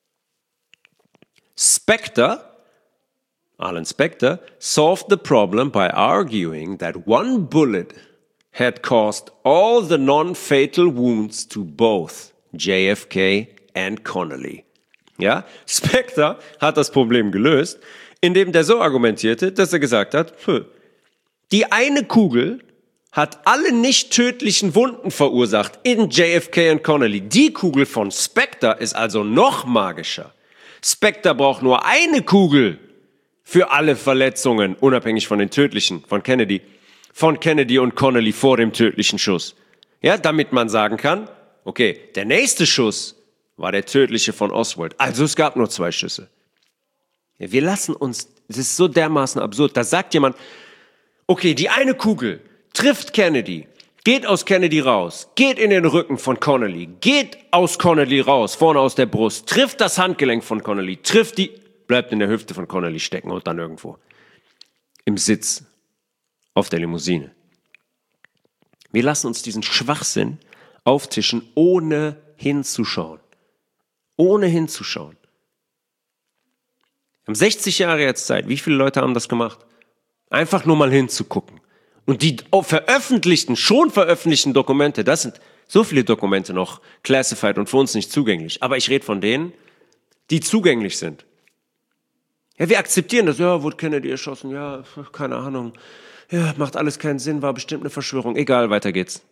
Specter, Alan Specter, solved the problem by arguing that one bullet had caused all the non-fatal wounds to both J F K and Connally. Ja, Specter hat das Problem gelöst, indem der so argumentierte, dass er gesagt hat, die eine Kugel hat alle nicht tödlichen Wunden verursacht in J F K und Connally. Die Kugel von Specter ist also noch magischer. Specter braucht nur eine Kugel für alle Verletzungen, unabhängig von den tödlichen, von Kennedy, von Kennedy und Connally vor dem tödlichen Schuss. Ja, damit man sagen kann, okay, der nächste Schuss war der tödliche von Oswald. Also es gab nur zwei Schüsse. Ja, wir lassen uns, das ist so dermaßen absurd. Da sagt jemand, okay, die eine Kugel trifft Kennedy, geht aus Kennedy raus, geht in den Rücken von Connally, geht aus Connally raus, vorne aus der Brust, trifft das Handgelenk von Connally, trifft die, bleibt in der Hüfte von Connally stecken und dann irgendwo im Sitz auf der Limousine. Wir lassen uns diesen Schwachsinn auftischen, ohne hinzuschauen. Ohne hinzuschauen. Wir haben sechzig Jahre jetzt Zeit. Wie viele Leute haben das gemacht? Einfach nur mal hinzugucken. Und die veröffentlichten, schon veröffentlichten Dokumente, das sind so viele Dokumente noch classified und für uns nicht zugänglich. Aber ich rede von denen, die zugänglich sind. Ja, wir akzeptieren das. Ja, wurde Kennedy erschossen. Ja, keine Ahnung. Ja, macht alles keinen Sinn, war bestimmt eine Verschwörung. Egal, weiter geht's.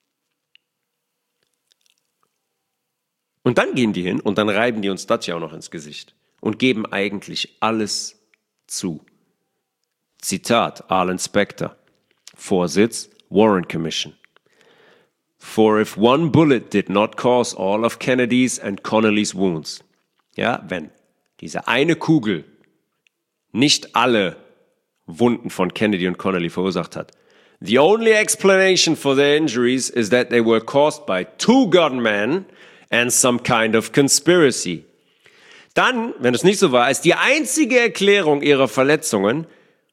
Und dann gehen die hin und dann reiben die uns das ja auch noch ins Gesicht und geben eigentlich alles zu. Zitat Alan Specter, Vorsitz Warren Commission. For if one bullet did not cause all of Kennedy's and Connally's wounds. Ja, wenn diese eine Kugel nicht alle Wunden von Kennedy und Connally verursacht hat. The only explanation for their injuries is that they were caused by two gunmen and some kind of conspiracy. Dann, wenn es nicht so war, ist die einzige Erklärung ihrer Verletzungen,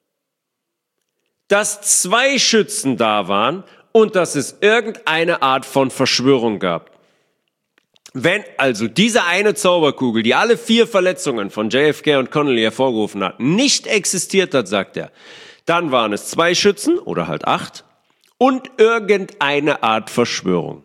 dass zwei Schützen da waren und dass es irgendeine Art von Verschwörung gab. Wenn also diese eine Zauberkugel, die alle vier Verletzungen von J F K und Connally hervorgerufen hat, nicht existiert hat, sagt er, dann waren es zwei Schützen oder halt acht und irgendeine Art Verschwörung.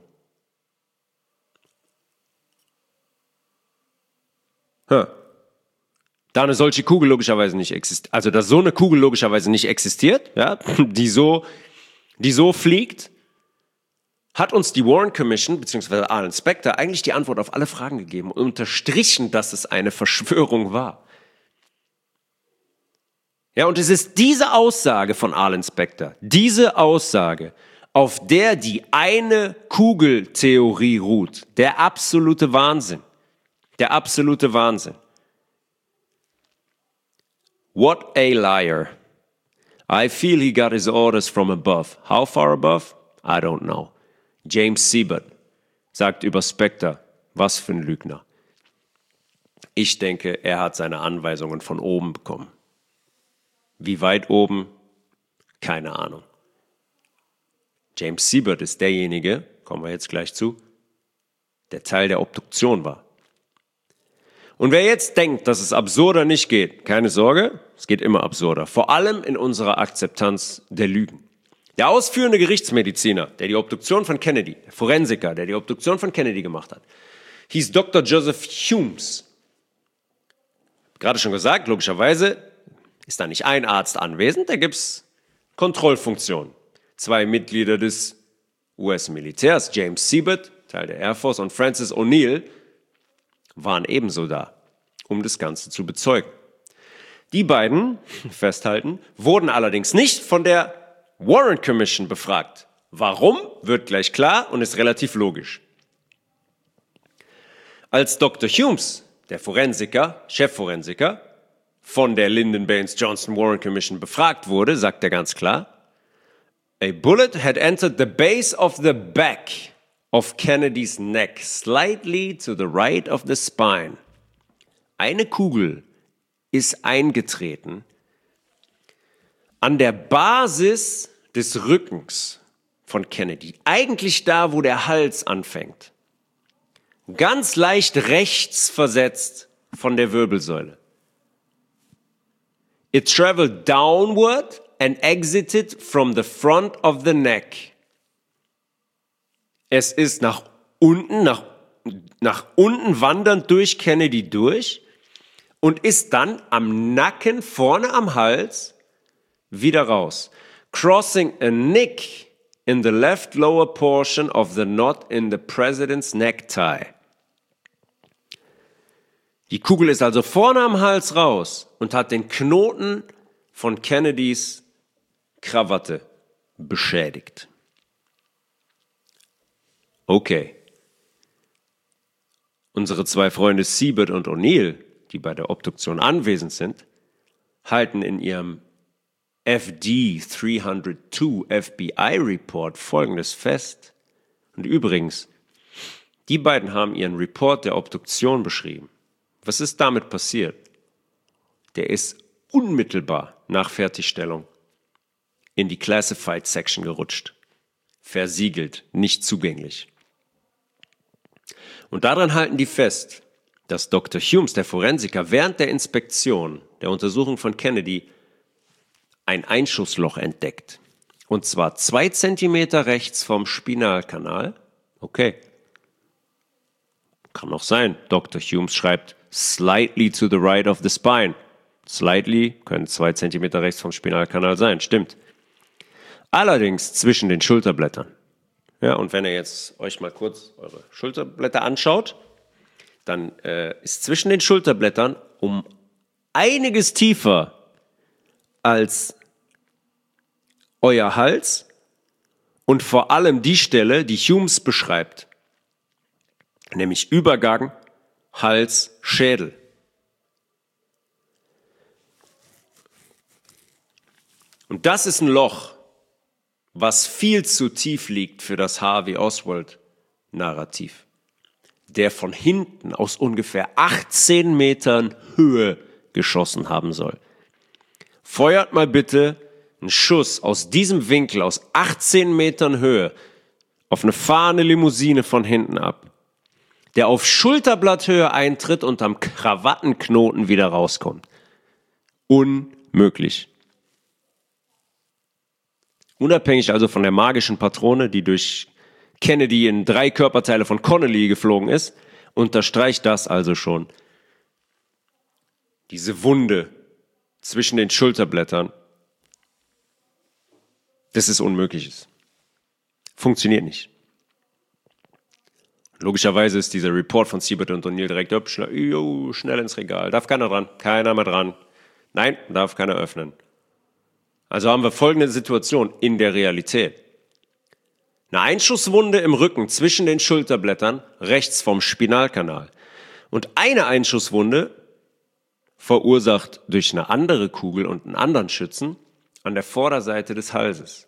Huh. Da eine solche Kugel logischerweise nicht existiert, also dass so eine Kugel logischerweise nicht existiert, ja, die so, die so fliegt, hat uns die Warren Commission, beziehungsweise Alan Specter, eigentlich die Antwort auf alle Fragen gegeben und unterstrichen, dass es eine Verschwörung war. Ja, und es ist diese Aussage von Alan Specter, diese Aussage, auf der die eine Kugeltheorie ruht, der absolute Wahnsinn, der absolute Wahnsinn. What a liar. I feel he got his orders from above. How far above? I don't know. James Siebert sagt über Specter, was für ein Lügner. Ich denke, er hat seine Anweisungen von oben bekommen. Wie weit oben? Keine Ahnung. James Siebert ist derjenige, kommen wir jetzt gleich zu, der Teil der Obduktion war. Und wer jetzt denkt, dass es absurder nicht geht, keine Sorge, es geht immer absurder. Vor allem in unserer Akzeptanz der Lügen. Der ausführende Gerichtsmediziner, der die Obduktion von Kennedy, der Forensiker, der die Obduktion von Kennedy gemacht hat, hieß Doktor Joseph Humes. Gerade schon gesagt, logischerweise ist da nicht ein Arzt anwesend, da gibt es Kontrollfunktionen. Zwei Mitglieder des U S-Militärs, James Siebert, Teil der Air Force, und Francis O'Neill waren ebenso da, um das Ganze zu bezeugen. Die beiden, festhalten, wurden allerdings nicht von der Warren Commission befragt. Warum, wird gleich klar und ist relativ logisch. Als Doktor Humes, der Forensiker, Chefforensiker, von der Lyndon Baines Johnson Warren Commission befragt wurde, sagt er ganz klar, a bullet had entered the base of the back of Kennedys neck, slightly to the right of the spine. Eine Kugel ist eingetreten an der Basis des Rückens von Kennedy, eigentlich da, wo der Hals anfängt, ganz leicht rechts versetzt von der Wirbelsäule. It traveled downward and exited from the front of the neck. Es ist nach unten, nach, nach unten wandernd durch Kennedy durch und ist dann am Nacken, vorne am Hals, wieder raus. Crossing a nick in the left lower portion of the knot in the president's necktie. Die Kugel ist also vorne am Hals raus und hat den Knoten von Kennedys Krawatte beschädigt. Okay. Unsere zwei Freunde Siebert und O'Neill, die bei der Obduktion anwesend sind, halten in ihrem F D dreihundertzwei F B I Report Folgendes fest. Und übrigens, die beiden haben ihren Report der Obduktion beschrieben. Was ist damit passiert? Der ist unmittelbar nach Fertigstellung in die Classified Section gerutscht. Versiegelt, nicht zugänglich. Und daran halten die fest, dass Doktor Humes, der Forensiker, während der Inspektion, der Untersuchung von Kennedy, ein Einschussloch entdeckt. Und zwar zwei Zentimeter rechts vom Spinalkanal. Okay. Kann auch sein. Doktor Humes schreibt, slightly to the right of the spine. Slightly können zwei Zentimeter rechts vom Spinalkanal sein. Stimmt. Allerdings zwischen den Schulterblättern. Ja, und wenn ihr jetzt euch mal kurz eure Schulterblätter anschaut, dann äh, ist zwischen den Schulterblättern um einiges tiefer als euer Hals und vor allem die Stelle, die Humes beschreibt, nämlich Übergang, Hals, Schädel. Und das ist ein Loch, was viel zu tief liegt für das Harvey Oswald-Narrativ, der von hinten aus ungefähr achtzehn Metern Höhe geschossen haben soll. Feuert mal bitte einen Schuss aus diesem Winkel, aus achtzehn Metern Höhe, auf eine fahrende Limousine von hinten ab, der auf Schulterblatthöhe eintritt und am Krawattenknoten wieder rauskommt. Unmöglich. Unabhängig also von der magischen Patrone, die durch Kennedy in drei Körperteile von Connolly geflogen ist, unterstreicht das also schon. Diese Wunde zwischen den Schulterblättern, dass es unmöglich ist. Funktioniert nicht. Logischerweise ist dieser Report von Siebert und O'Neill direkt up, schnell, jo, schnell ins Regal. Darf keiner dran, keiner mehr dran. Nein, darf keiner öffnen. Also haben wir folgende Situation in der Realität. Eine Einschusswunde im Rücken zwischen den Schulterblättern, rechts vom Spinalkanal. Und eine Einschusswunde verursacht durch eine andere Kugel und einen anderen Schützen an der Vorderseite des Halses.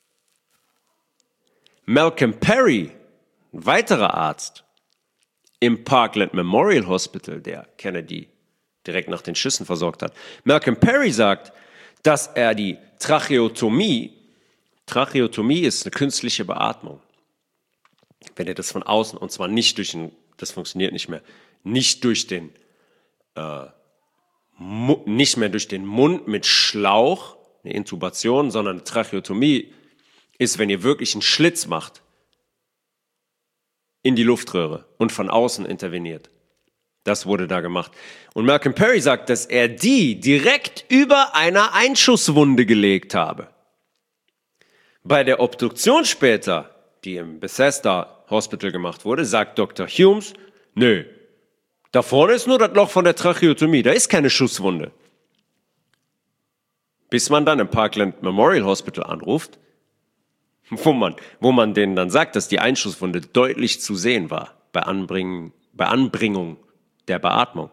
Malcolm Perry, ein weiterer Arzt im Parkland Memorial Hospital, der Kennedy direkt nach den Schüssen versorgt hat. Malcolm Perry sagt, dass er die Tracheotomie, Tracheotomie ist eine künstliche Beatmung. Wenn ihr das von außen, und zwar nicht durch den, das funktioniert nicht mehr, nicht durch den, äh, mu, nicht mehr durch den Mund mit Schlauch, eine Intubation, sondern eine Tracheotomie ist, wenn ihr wirklich einen Schlitz macht in die Luftröhre und von außen interveniert. Das wurde da gemacht. Und Malcolm Perry sagt, dass er die direkt über einer Einschusswunde gelegt habe. Bei der Obduktion später die im Bethesda Hospital gemacht wurde, sagt Doktor Humes, nö, da vorne ist nur das Loch von der Tracheotomie, da ist keine Schusswunde. Bis man dann im Parkland Memorial Hospital anruft, wo man, wo man denen dann sagt, dass die Einschusswunde deutlich zu sehen war bei, Anbringen, bei Anbringung der Beatmung.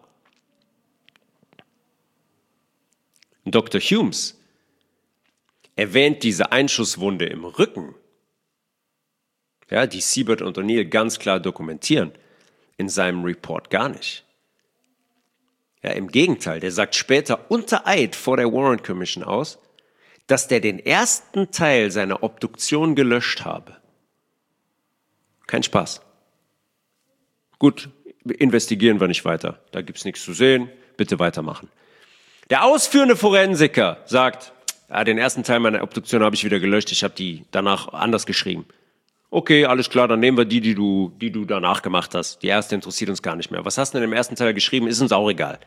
Doktor Humes erwähnt diese Einschusswunde im Rücken, ja, die Siebert und O'Neill ganz klar dokumentieren, in seinem Report gar nicht. Ja, im Gegenteil, der sagt später unter Eid vor der Warren Commission aus, dass der den ersten Teil seiner Obduktion gelöscht habe. Kein Spaß. Gut, investigieren wir nicht weiter. Da gibt's nichts zu sehen. Bitte weitermachen. Der ausführende Forensiker sagt, ja, den ersten Teil meiner Obduktion habe ich wieder gelöscht. Ich habe die danach anders geschrieben. Okay, alles klar, dann nehmen wir die, die du, die du danach gemacht hast. Die erste interessiert uns gar nicht mehr. Was hast du denn im ersten Teil geschrieben? Ist uns auch egal.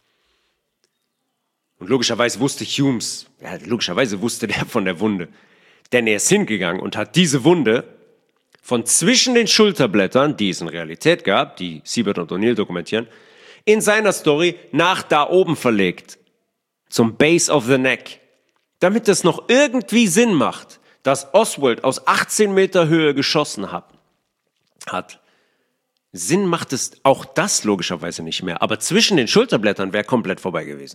Und logischerweise wusste Humes, ja, logischerweise wusste der von der Wunde. Denn er ist hingegangen und hat diese Wunde von zwischen den Schulterblättern, die es in Realität gab, die Siebert und O'Neill dokumentieren, in seiner Story nach da oben verlegt. Zum Base of the Neck. Damit es noch irgendwie Sinn macht, dass Oswald aus achtzehn Meter Höhe geschossen hat. hat. Sinn macht es auch das logischerweise nicht mehr. Aber zwischen den Schulterblättern wäre komplett vorbei gewesen.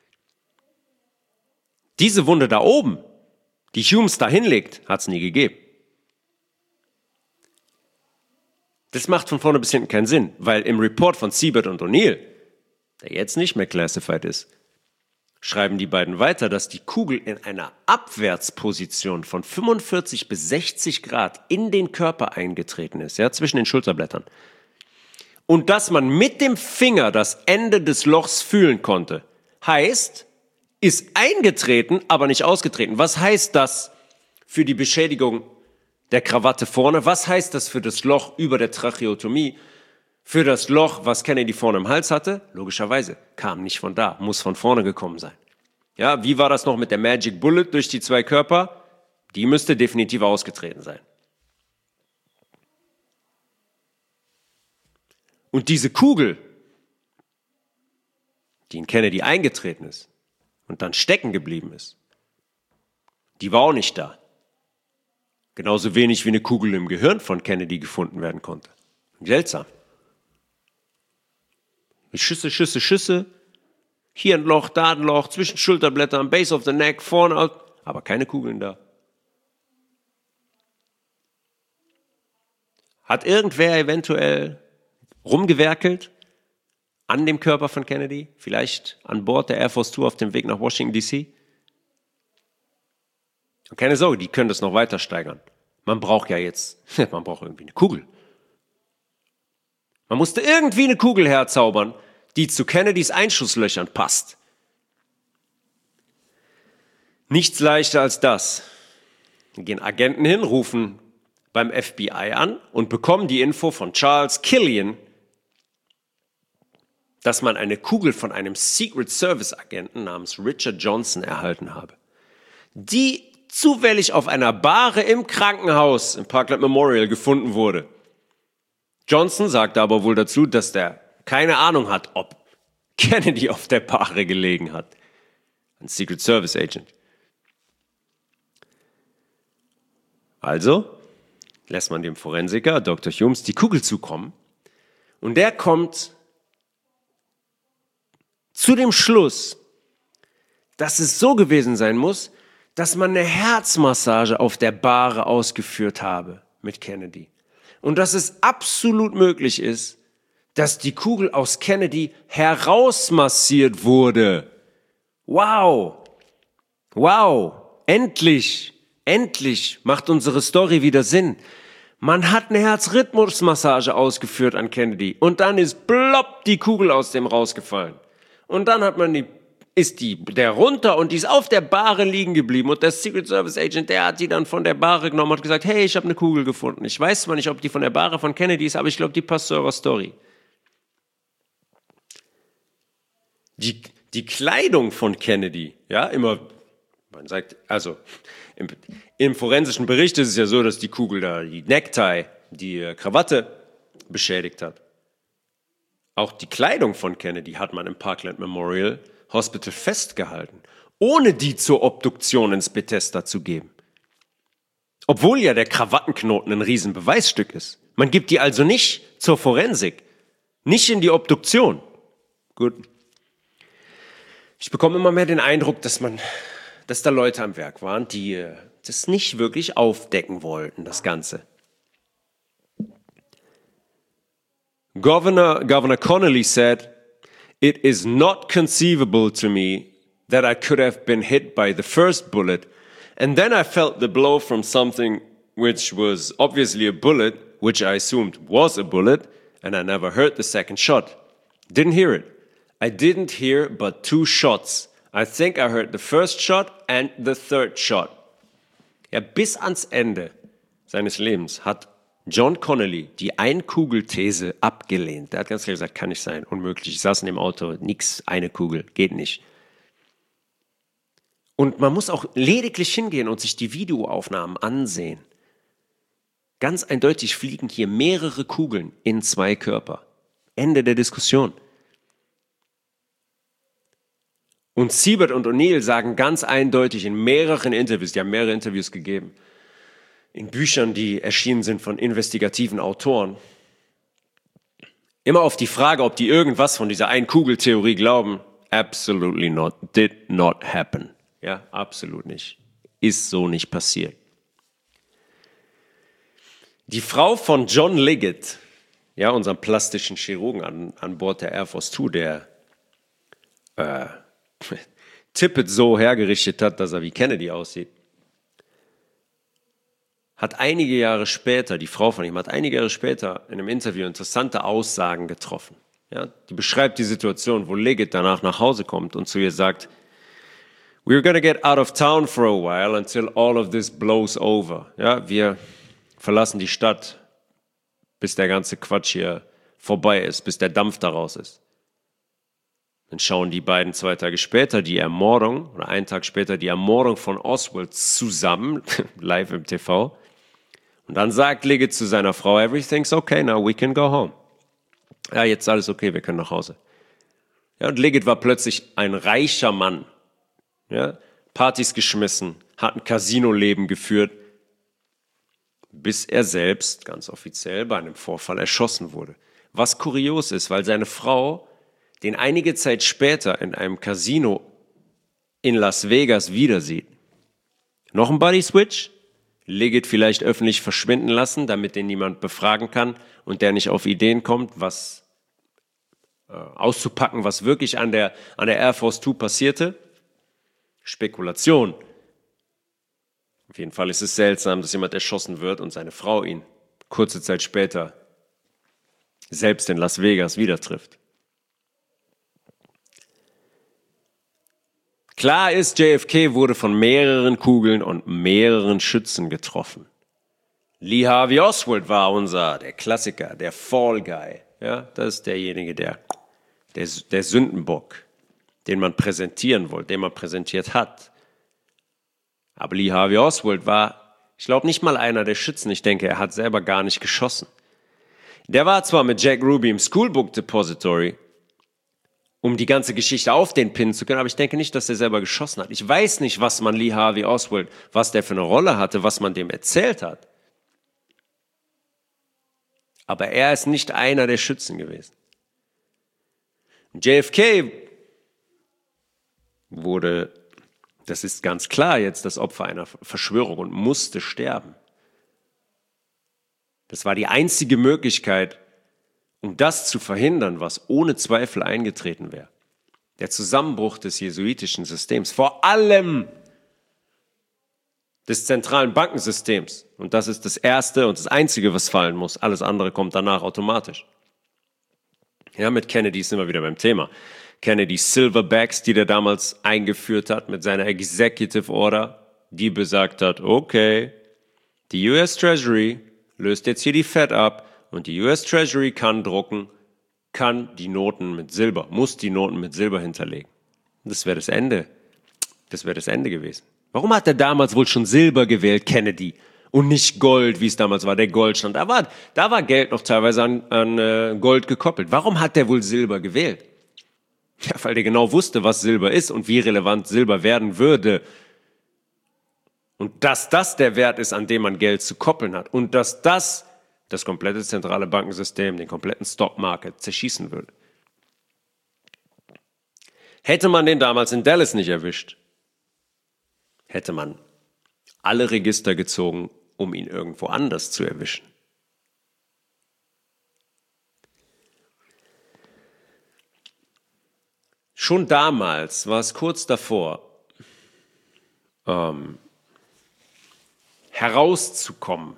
Diese Wunde da oben, die Humes da hinlegt, hat es nie gegeben. Das macht von vorne bis hinten keinen Sinn, weil im Report von Siebert und O'Neill, der jetzt nicht mehr classified ist, schreiben die beiden weiter, dass die Kugel in einer Abwärtsposition von fünfundvierzig bis sechzig Grad in den Körper eingetreten ist, ja, zwischen den Schulterblättern. Und dass man mit dem Finger das Ende des Lochs fühlen konnte. Heißt, ist eingetreten, aber nicht ausgetreten. Was heißt das für die Beschädigung der Krawatte vorne? Was heißt das für das Loch über der Tracheotomie? Für das Loch, was Kennedy vorne im Hals hatte? Logischerweise, kam nicht von da, muss von vorne gekommen sein. Ja, wie war das noch mit der Magic Bullet durch die zwei Körper? Die müsste definitiv ausgetreten sein. Und diese Kugel, die in Kennedy eingetreten ist und dann stecken geblieben ist, die war auch nicht da. Genauso wenig wie eine Kugel im Gehirn von Kennedy gefunden werden konnte. Seltsam. Schüsse, Schüsse, Schüsse. Hier ein Loch, da ein Loch, zwischen Schulterblättern, Base of the Neck, vorne, out, aber keine Kugeln da. Hat irgendwer eventuell rumgewerkelt an dem Körper von Kennedy? Vielleicht an Bord der Air Force Two auf dem Weg nach Washington, D C? Und keine Sorge, die können das noch weiter steigern. Man braucht ja jetzt, man braucht irgendwie eine Kugel. Man musste irgendwie eine Kugel herzaubern, die zu Kennedys Einschusslöchern passt. Nichts leichter als das. Dann gehen Agenten hin, rufen beim F B I an und bekommen die Info von Charles Killian, dass man eine Kugel von einem Secret Service Agenten namens Richard Johnson erhalten habe, die zufällig auf einer Bahre im Krankenhaus im Parkland Memorial gefunden wurde. Johnson sagte aber wohl dazu, dass der keine Ahnung hat, ob Kennedy auf der Bahre gelegen hat. Ein Secret Service Agent. Also lässt man dem Forensiker, Doktor Humes, die Kugel zukommen und der kommt zu dem Schluss, dass es so gewesen sein muss, dass man eine Herzmassage auf der Bahre ausgeführt habe mit Kennedy. Und dass es absolut möglich ist, dass die Kugel aus Kennedy herausmassiert wurde. Wow! Wow! Endlich! Endlich macht unsere Story wieder Sinn. Man hat eine Herzrhythmusmassage ausgeführt an Kennedy und dann ist plopp die Kugel aus dem rausgefallen. Und dann hat man die, ist die, der runter und die ist auf der Bahre liegen geblieben und der Secret Service Agent, der hat die dann von der Bahre genommen und hat gesagt, hey, ich habe eine Kugel gefunden. Ich weiß zwar nicht, ob die von der Bahre von Kennedy ist, aber ich glaube, die passt zu eurer Story. Die, die Kleidung von Kennedy, ja, immer Man sagt, also im, im forensischen Bericht ist es ja so, dass die Kugel da die Necktie, die Krawatte beschädigt hat. Auch die Kleidung von Kennedy hat man im Parkland Memorial Hospital festgehalten, ohne die zur Obduktion ins Bethesda zu geben. Obwohl ja der Krawattenknoten ein Riesenbeweisstück ist. Man gibt die also nicht zur Forensik, nicht in die Obduktion. Gut. Ich bekomme immer mehr den Eindruck, dass man, dass da Leute am Werk waren, die das nicht wirklich aufdecken wollten, das Ganze. Governor, Governor Connolly said, "It is not conceivable to me that I could have been hit by the first bullet, and then I felt the blow from something which was obviously a bullet, which I assumed was a bullet, and I never heard the second shot. Didn't hear it. I didn't hear but two shots. I think I heard the first shot and the third shot." Ja, bis ans Ende seines Lebens hat John Connolly die Ein-Kugel-These abgelehnt. Der hat ganz klar gesagt, kann nicht sein, unmöglich. Ich saß in dem Auto, nix, eine Kugel, geht nicht. Und man muss auch lediglich hingehen und sich die Videoaufnahmen ansehen. Ganz eindeutig fliegen hier mehrere Kugeln in zwei Körper. Ende der Diskussion. Und Siebert und O'Neill sagen ganz eindeutig in mehreren Interviews, die haben mehrere Interviews gegeben, in Büchern, die erschienen sind von investigativen Autoren, immer auf die Frage, ob die irgendwas von dieser Ein-Kugel-Theorie glauben, absolutely not, did not happen. Ja, absolut nicht. Ist so nicht passiert. Die Frau von John Liggett, ja, unserem plastischen Chirurgen an, an Bord der Air Force Two, der äh, Tippett so hergerichtet hat, dass er wie Kennedy aussieht, hat einige Jahre später, die Frau von ihm, hat einige Jahre später in einem Interview interessante Aussagen getroffen. Ja, die beschreibt die Situation, wo Liggett danach nach Hause kommt und zu ihr sagt, "We're gonna get out of town for a while until all of this blows over." Ja, wir verlassen die Stadt, bis der ganze Quatsch hier vorbei ist, bis der Dampf daraus ist. Dann schauen die beiden zwei Tage später die Ermordung, oder einen Tag später die Ermordung von Oswald zusammen, live im T V. Und dann sagt Liggett zu seiner Frau, "Everything's okay, now we can go home." Ja, jetzt ist alles okay, wir können nach Hause. Ja, und Liggett war plötzlich ein reicher Mann. Ja, Partys geschmissen, hat ein Casino-Leben geführt, bis er selbst, ganz offiziell, bei einem Vorfall erschossen wurde. Was kurios ist, weil seine Frau den einige Zeit später in einem Casino in Las Vegas wieder sieht. Noch ein Buddy-Switch? Liggett vielleicht öffentlich verschwinden lassen, damit den niemand befragen kann und der nicht auf Ideen kommt, was äh, auszupacken, was wirklich an der, an der Air Force Two passierte? Spekulation. Auf jeden Fall ist es seltsam, dass jemand erschossen wird und seine Frau ihn kurze Zeit später selbst in Las Vegas wieder trifft. Klar ist, J F K wurde von mehreren Kugeln und mehreren Schützen getroffen. Lee Harvey Oswald war unser, der Klassiker, der Fall Guy. Ja, das ist derjenige, der, der, der Sündenbock, den man präsentieren wollte, den man präsentiert hat. Aber Lee Harvey Oswald war, ich glaube, nicht mal einer der Schützen. Ich denke, er hat selber gar nicht geschossen. Der war zwar mit Jack Ruby im Schoolbook Depository, um die ganze Geschichte auf den Pin zu können, aber ich denke nicht, dass er selber geschossen hat. Ich weiß nicht, was man Lee Harvey Oswald, was der für eine Rolle hatte, was man dem erzählt hat. Aber er ist nicht einer der Schützen gewesen. J F K wurde, das ist ganz klar jetzt, das Opfer einer Verschwörung und musste sterben. Das war die einzige Möglichkeit, um das zu verhindern, was ohne Zweifel eingetreten wäre. Der Zusammenbruch des jesuitischen Systems, vor allem des zentralen Bankensystems. Und das ist das Erste und das Einzige, was fallen muss. Alles andere kommt danach automatisch. Ja, mit Kennedy sind wir wieder beim Thema. Kennedys Silverbacks, die der damals eingeführt hat mit seiner Executive Order, die besagt hat, okay, die U S Treasury löst jetzt hier die Fed ab und die U S Treasury kann drucken, kann die Noten mit Silber, muss die Noten mit Silber hinterlegen. Das wäre das Ende. Das wäre das Ende gewesen. Warum hat er damals wohl schon Silber gewählt, Kennedy, und nicht Gold, wie es damals war, der Goldstand? Da war, da war Geld noch teilweise an, an äh, Gold gekoppelt. Warum hat er wohl Silber gewählt? Ja, weil der genau wusste, was Silber ist und wie relevant Silber werden würde. Und dass das der Wert ist, an dem man Geld zu koppeln hat. Und dass das das komplette zentrale Bankensystem, den kompletten Stockmarket zerschießen würde. Hätte man den damals in Dallas nicht erwischt, hätte man alle Register gezogen, um ihn irgendwo anders zu erwischen. Schon damals war es kurz davor, ähm, herauszukommen,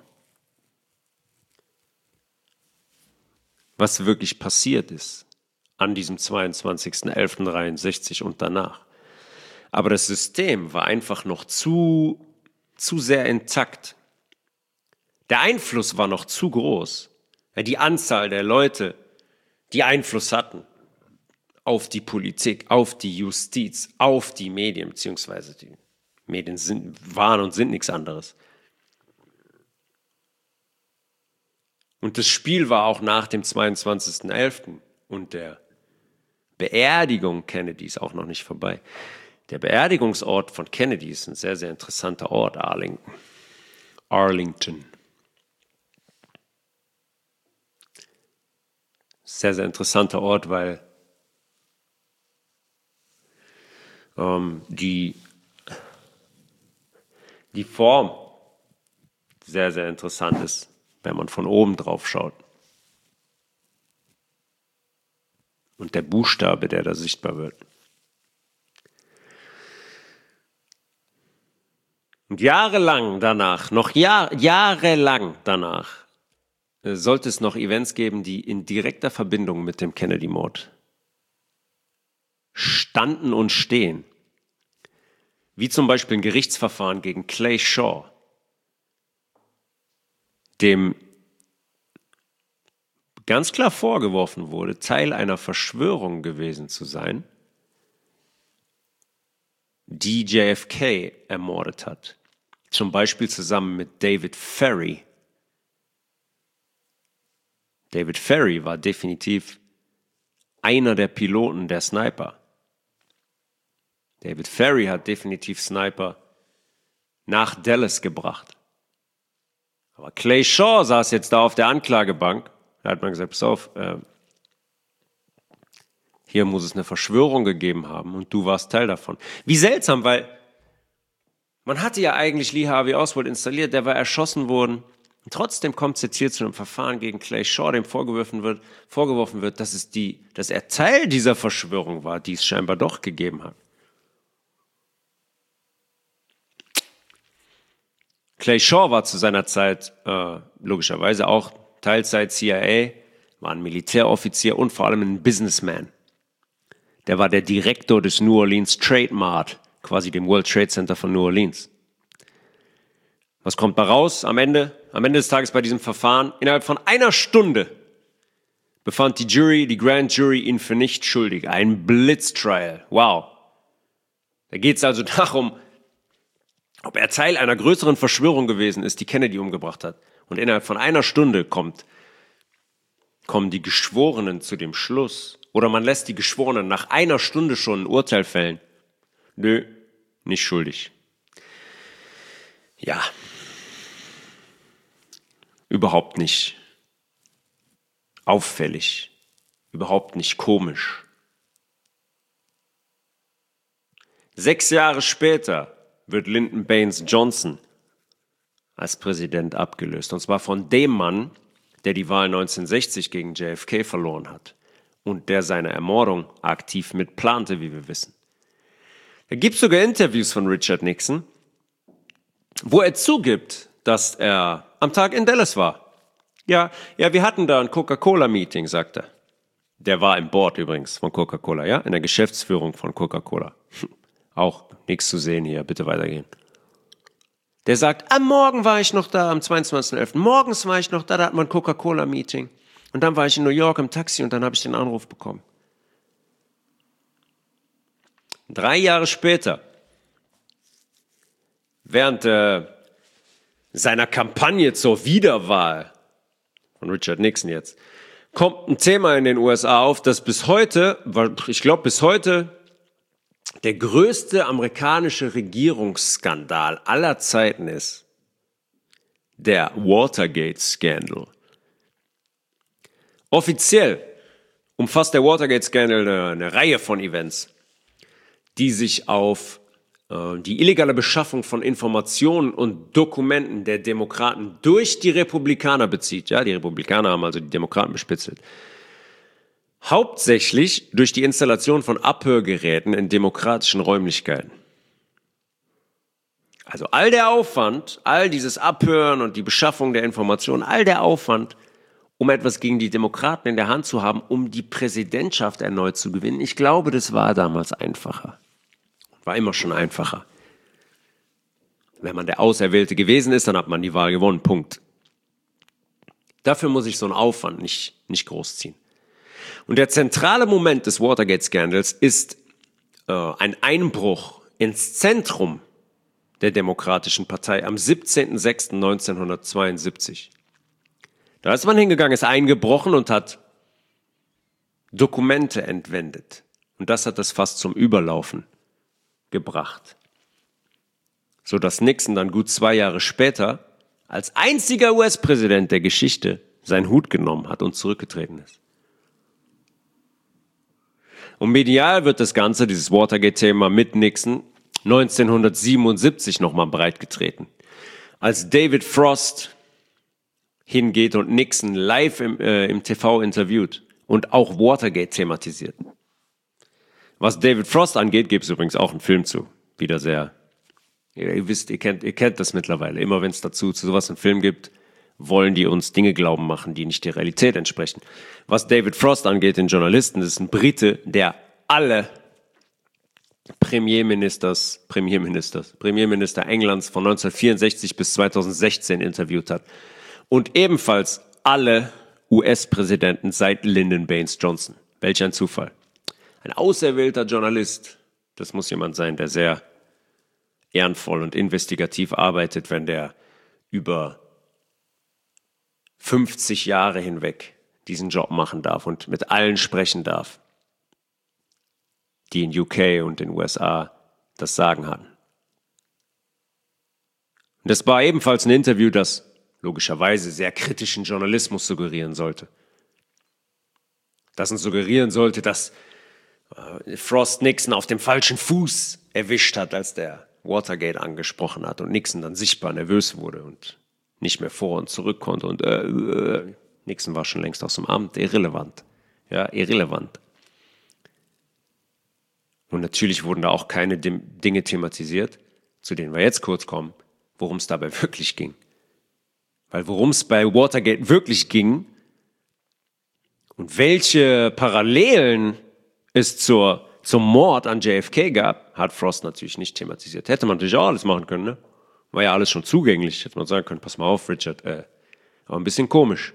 was wirklich passiert ist an diesem zweiundzwanzigsten elften dreiundsechzig und danach. Aber das System war einfach noch zu, zu sehr intakt. Der Einfluss war noch zu groß. Die Anzahl der Leute, die Einfluss hatten auf die Politik, auf die Justiz, auf die Medien, beziehungsweise die Medien sind, waren und sind nichts anderes. Und das Spiel war auch nach dem zweiundzwanzigsten elften und der Beerdigung Kennedys auch noch nicht vorbei. Der Beerdigungsort von Kennedy ist ein sehr, sehr interessanter Ort, Arlington. Arlington. Sehr, sehr interessanter Ort, weil ähm, die, die Form sehr, sehr interessant ist, wenn man von oben drauf schaut. Und der Buchstabe, der da sichtbar wird. Und jahrelang danach, noch Jahr, jahrelang danach, äh, sollte es noch Events geben, die in direkter Verbindung mit dem Kennedy-Mord standen und stehen. Wie zum Beispiel ein Gerichtsverfahren gegen Clay Shaw, dem ganz klar vorgeworfen wurde, Teil einer Verschwörung gewesen zu sein, die J F K ermordet hat. Zum Beispiel zusammen mit David Ferrie. David Ferrie war definitiv einer der Piloten der Sniper. David Ferrie hat definitiv Sniper nach Dallas gebracht. Aber Clay Shaw saß jetzt da auf der Anklagebank. Da hat man gesagt, pass auf, äh, hier muss es eine Verschwörung gegeben haben und du warst Teil davon. Wie seltsam, weil man hatte ja eigentlich Lee Harvey Oswald installiert, der war erschossen worden. Und trotzdem kommt es jetzt hier zu einem Verfahren gegen Clay Shaw, dem vorgeworfen wird, vorgeworfen wird, dass, es die, dass er Teil dieser Verschwörung war, die es scheinbar doch gegeben hat. Clay Shaw war zu seiner Zeit äh, logischerweise auch Teilzeit C I A, war ein Militäroffizier und vor allem ein Businessman. Der war der Direktor des New Orleans Trade Mart, quasi dem World Trade Center von New Orleans. Was kommt da raus am Ende? Am Ende des Tages bei diesem Verfahren, innerhalb von einer Stunde befand die Jury, die Grand Jury, ihn für nicht schuldig. Ein Blitztrial. Wow. Da geht es also darum, ob er Teil einer größeren Verschwörung gewesen ist, die Kennedy umgebracht hat. Und innerhalb von einer Stunde kommt, kommen die Geschworenen zu dem Schluss. Oder man lässt die Geschworenen nach einer Stunde schon ein Urteil fällen. Nö, nicht schuldig. Ja. Überhaupt nicht auffällig. Überhaupt nicht komisch. Sechs Jahre später wird Lyndon Baines Johnson als Präsident abgelöst. Und zwar von dem Mann, der die Wahl neunzehnhundertsechzig gegen J F K verloren hat und der seine Ermordung aktiv mitplante, wie wir wissen. Es gibt sogar Interviews von Richard Nixon, wo er zugibt, dass er am Tag in Dallas war. Ja, ja, wir hatten da ein Coca-Cola-Meeting, sagt er. Der war im Board übrigens von Coca-Cola, ja, in der Geschäftsführung von Coca-Cola. Auch nichts zu sehen hier, bitte weitergehen. Der sagt, am Morgen war ich noch da, am zweiundzwanzigsten elften Morgens war ich noch da, da hatten wir ein Coca-Cola-Meeting. Und dann war ich in New York im Taxi und dann habe ich den Anruf bekommen. Drei Jahre später während äh, seiner Kampagne zur Wiederwahl von Richard Nixon jetzt, kommt ein Thema in den U S A auf, das bis heute, ich glaube bis heute, der größte amerikanische Regierungsskandal aller Zeiten ist. Der Watergate-Skandal. Offiziell umfasst der Watergate-Skandal eine, eine Reihe von Events, die sich auf äh, die illegale Beschaffung von Informationen und Dokumenten der Demokraten durch die Republikaner bezieht. Ja, die Republikaner haben also die Demokraten bespitzelt. Hauptsächlich durch die Installation von Abhörgeräten in demokratischen Räumlichkeiten. Also all der Aufwand, all dieses Abhören und die Beschaffung der Informationen, all der Aufwand, um etwas gegen die Demokraten in der Hand zu haben, um die Präsidentschaft erneut zu gewinnen. Ich glaube, das war damals einfacher. War immer schon einfacher. Wenn man der Auserwählte gewesen ist, dann hat man die Wahl gewonnen. Punkt. Dafür muss ich so einen Aufwand nicht, nicht großziehen. Und der zentrale Moment des Watergate-Skandals ist äh, ein Einbruch ins Zentrum der Demokratischen Partei am siebzehnten sechsten neunzehnhundertzweiundsiebzig. Da ist man hingegangen, ist eingebrochen und hat Dokumente entwendet. Und das hat das fast zum Überlaufen gebracht. Sodass Nixon dann gut zwei Jahre später als einziger U S-Präsident der Geschichte seinen Hut genommen hat und zurückgetreten ist. Und medial wird das Ganze, dieses Watergate-Thema mit Nixon, neunzehnhundertsiebenundsiebzig nochmal breitgetreten. Als David Frost hingeht und Nixon live im, äh, im T V interviewt und auch Watergate thematisiert. Was David Frost angeht, gibt es übrigens auch einen Film zu. Wieder sehr, ihr, ihr wisst, ihr kennt, ihr kennt das mittlerweile. Immer wenn es dazu zu sowas einen Film gibt, wollen die uns Dinge glauben machen, die nicht der Realität entsprechen. Was David Frost angeht, den Journalisten, das ist ein Brite, der alle Premierministers, Premierministers, Premierminister Englands von neunzehnhundertvierundsechzig bis zweitausendsechzehn interviewt hat. Und ebenfalls alle U S-Präsidenten seit Lyndon Baines Johnson. Welch ein Zufall. Ein auserwählter Journalist, das muss jemand sein, der sehr ehrenvoll und investigativ arbeitet, wenn der über fünfzig Jahre hinweg diesen Job machen darf und mit allen sprechen darf, die in U K und in den U S A das Sagen hatten. Und das war ebenfalls ein Interview, das logischerweise sehr kritischen Journalismus suggerieren sollte. Das uns suggerieren sollte, dass äh, Frost Nixon auf dem falschen Fuß erwischt hat, als der Watergate angesprochen hat und Nixon dann sichtbar nervös wurde und nicht mehr vor und zurück konnte. Und äh, äh, Nixon war schon längst aus dem Amt. Irrelevant. Ja, irrelevant. Und natürlich wurden da auch keine Dinge thematisiert, zu denen wir jetzt kurz kommen, worum es dabei wirklich ging. Weil worum es bei Watergate wirklich ging und welche Parallelen es zur, zum Mord an J F K gab, hat Frost natürlich nicht thematisiert. Hätte man natürlich auch alles machen können, ne? War ja alles schon zugänglich. Hätte man sagen können, pass mal auf, Richard, äh, aber ein bisschen komisch.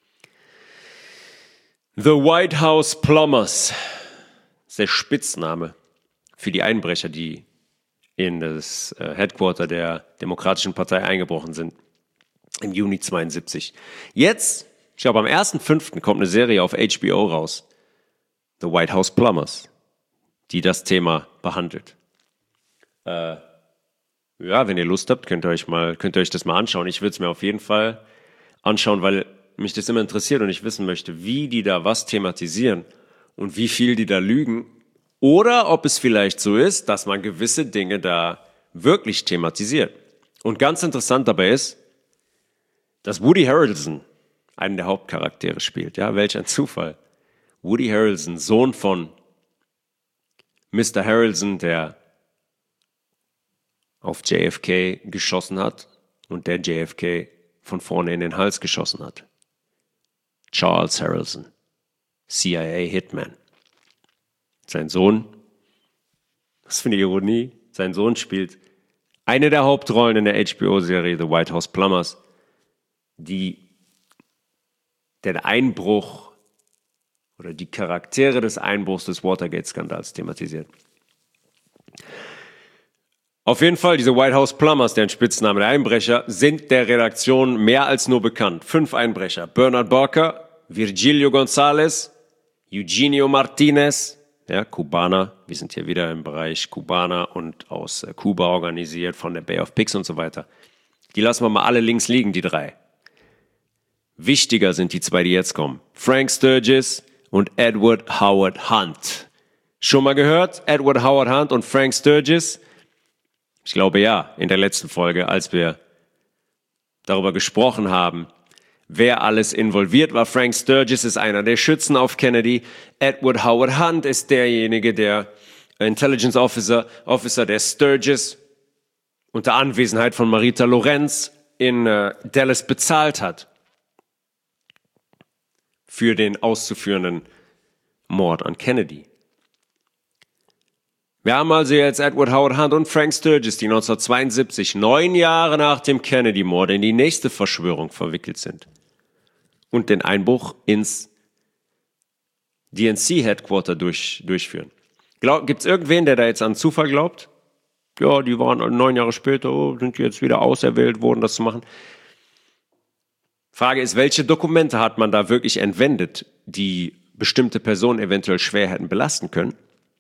The White House Plumbers. Das ist der Spitzname für die Einbrecher, die in das äh, Headquarter der Demokratischen Partei eingebrochen sind. Im Juni zweiundsiebzig. Jetzt, ich glaube am ersten fünften kommt eine Serie auf H B O raus. The White House Plumbers. Die das Thema behandelt. Äh, ja, wenn ihr Lust habt, könnt ihr euch mal, könnt ihr euch das mal anschauen. Ich würde es mir auf jeden Fall anschauen, weil mich das immer interessiert und ich wissen möchte, wie die da was thematisieren und wie viel die da lügen. Oder ob es vielleicht so ist, dass man gewisse Dinge da wirklich thematisiert. Und ganz interessant dabei ist, dass Woody Harrelson einen der Hauptcharaktere spielt. Ja, welch ein Zufall. Woody Harrelson, Sohn von Mister Harrelson, der auf J F K geschossen hat und der J F K von vorne in den Hals geschossen hat. Charles Harrelson, C I A-Hitman. Sein Sohn, was für eine Ironie, sein Sohn spielt eine der Hauptrollen in der H B O-Serie The White House Plumbers, die den Einbruch oder die Charaktere des Einbruchs des Watergate-Skandals thematisiert. Auf jeden Fall, diese White House Plumbers, deren Spitzname der Einbrecher, sind der Redaktion mehr als nur bekannt. Fünf Einbrecher. Bernard Barker, Virgilio González, Eugenio Martinez, ja, Kubaner. Wir sind hier wieder im Bereich Kubaner und aus äh, Kuba organisiert, von der Bay of Pigs und so weiter. Die lassen wir mal alle links liegen, die drei. Wichtiger sind die zwei, die jetzt kommen. Frank Sturgis und Edward Howard Hunt. Schon mal gehört? Edward Howard Hunt und Frank Sturgis? Ich glaube ja, in der letzten Folge, als wir darüber gesprochen haben, wer alles involviert war. Frank Sturgis ist einer der Schützen auf Kennedy. Edward Howard Hunt ist derjenige, der Intelligence Officer, Officer der Sturgis unter Anwesenheit von Marita Lorenz in äh, Dallas bezahlt hat für den auszuführenden Mord an Kennedy. Wir haben also jetzt Edward Howard Hunt und Frank Sturgis, die neunzehnhundertzweiundsiebzig, neun Jahre nach dem Kennedy-Mord, in die nächste Verschwörung verwickelt sind und den Einbruch ins D N C-Headquarter durch, durchführen. Gibt es irgendwen, der da jetzt an Zufall glaubt? Ja, die waren neun Jahre später, oh, sind jetzt wieder auserwählt worden, das zu machen. Frage ist, welche Dokumente hat man da wirklich entwendet, die bestimmte Personen eventuell schwer hätten belasten können?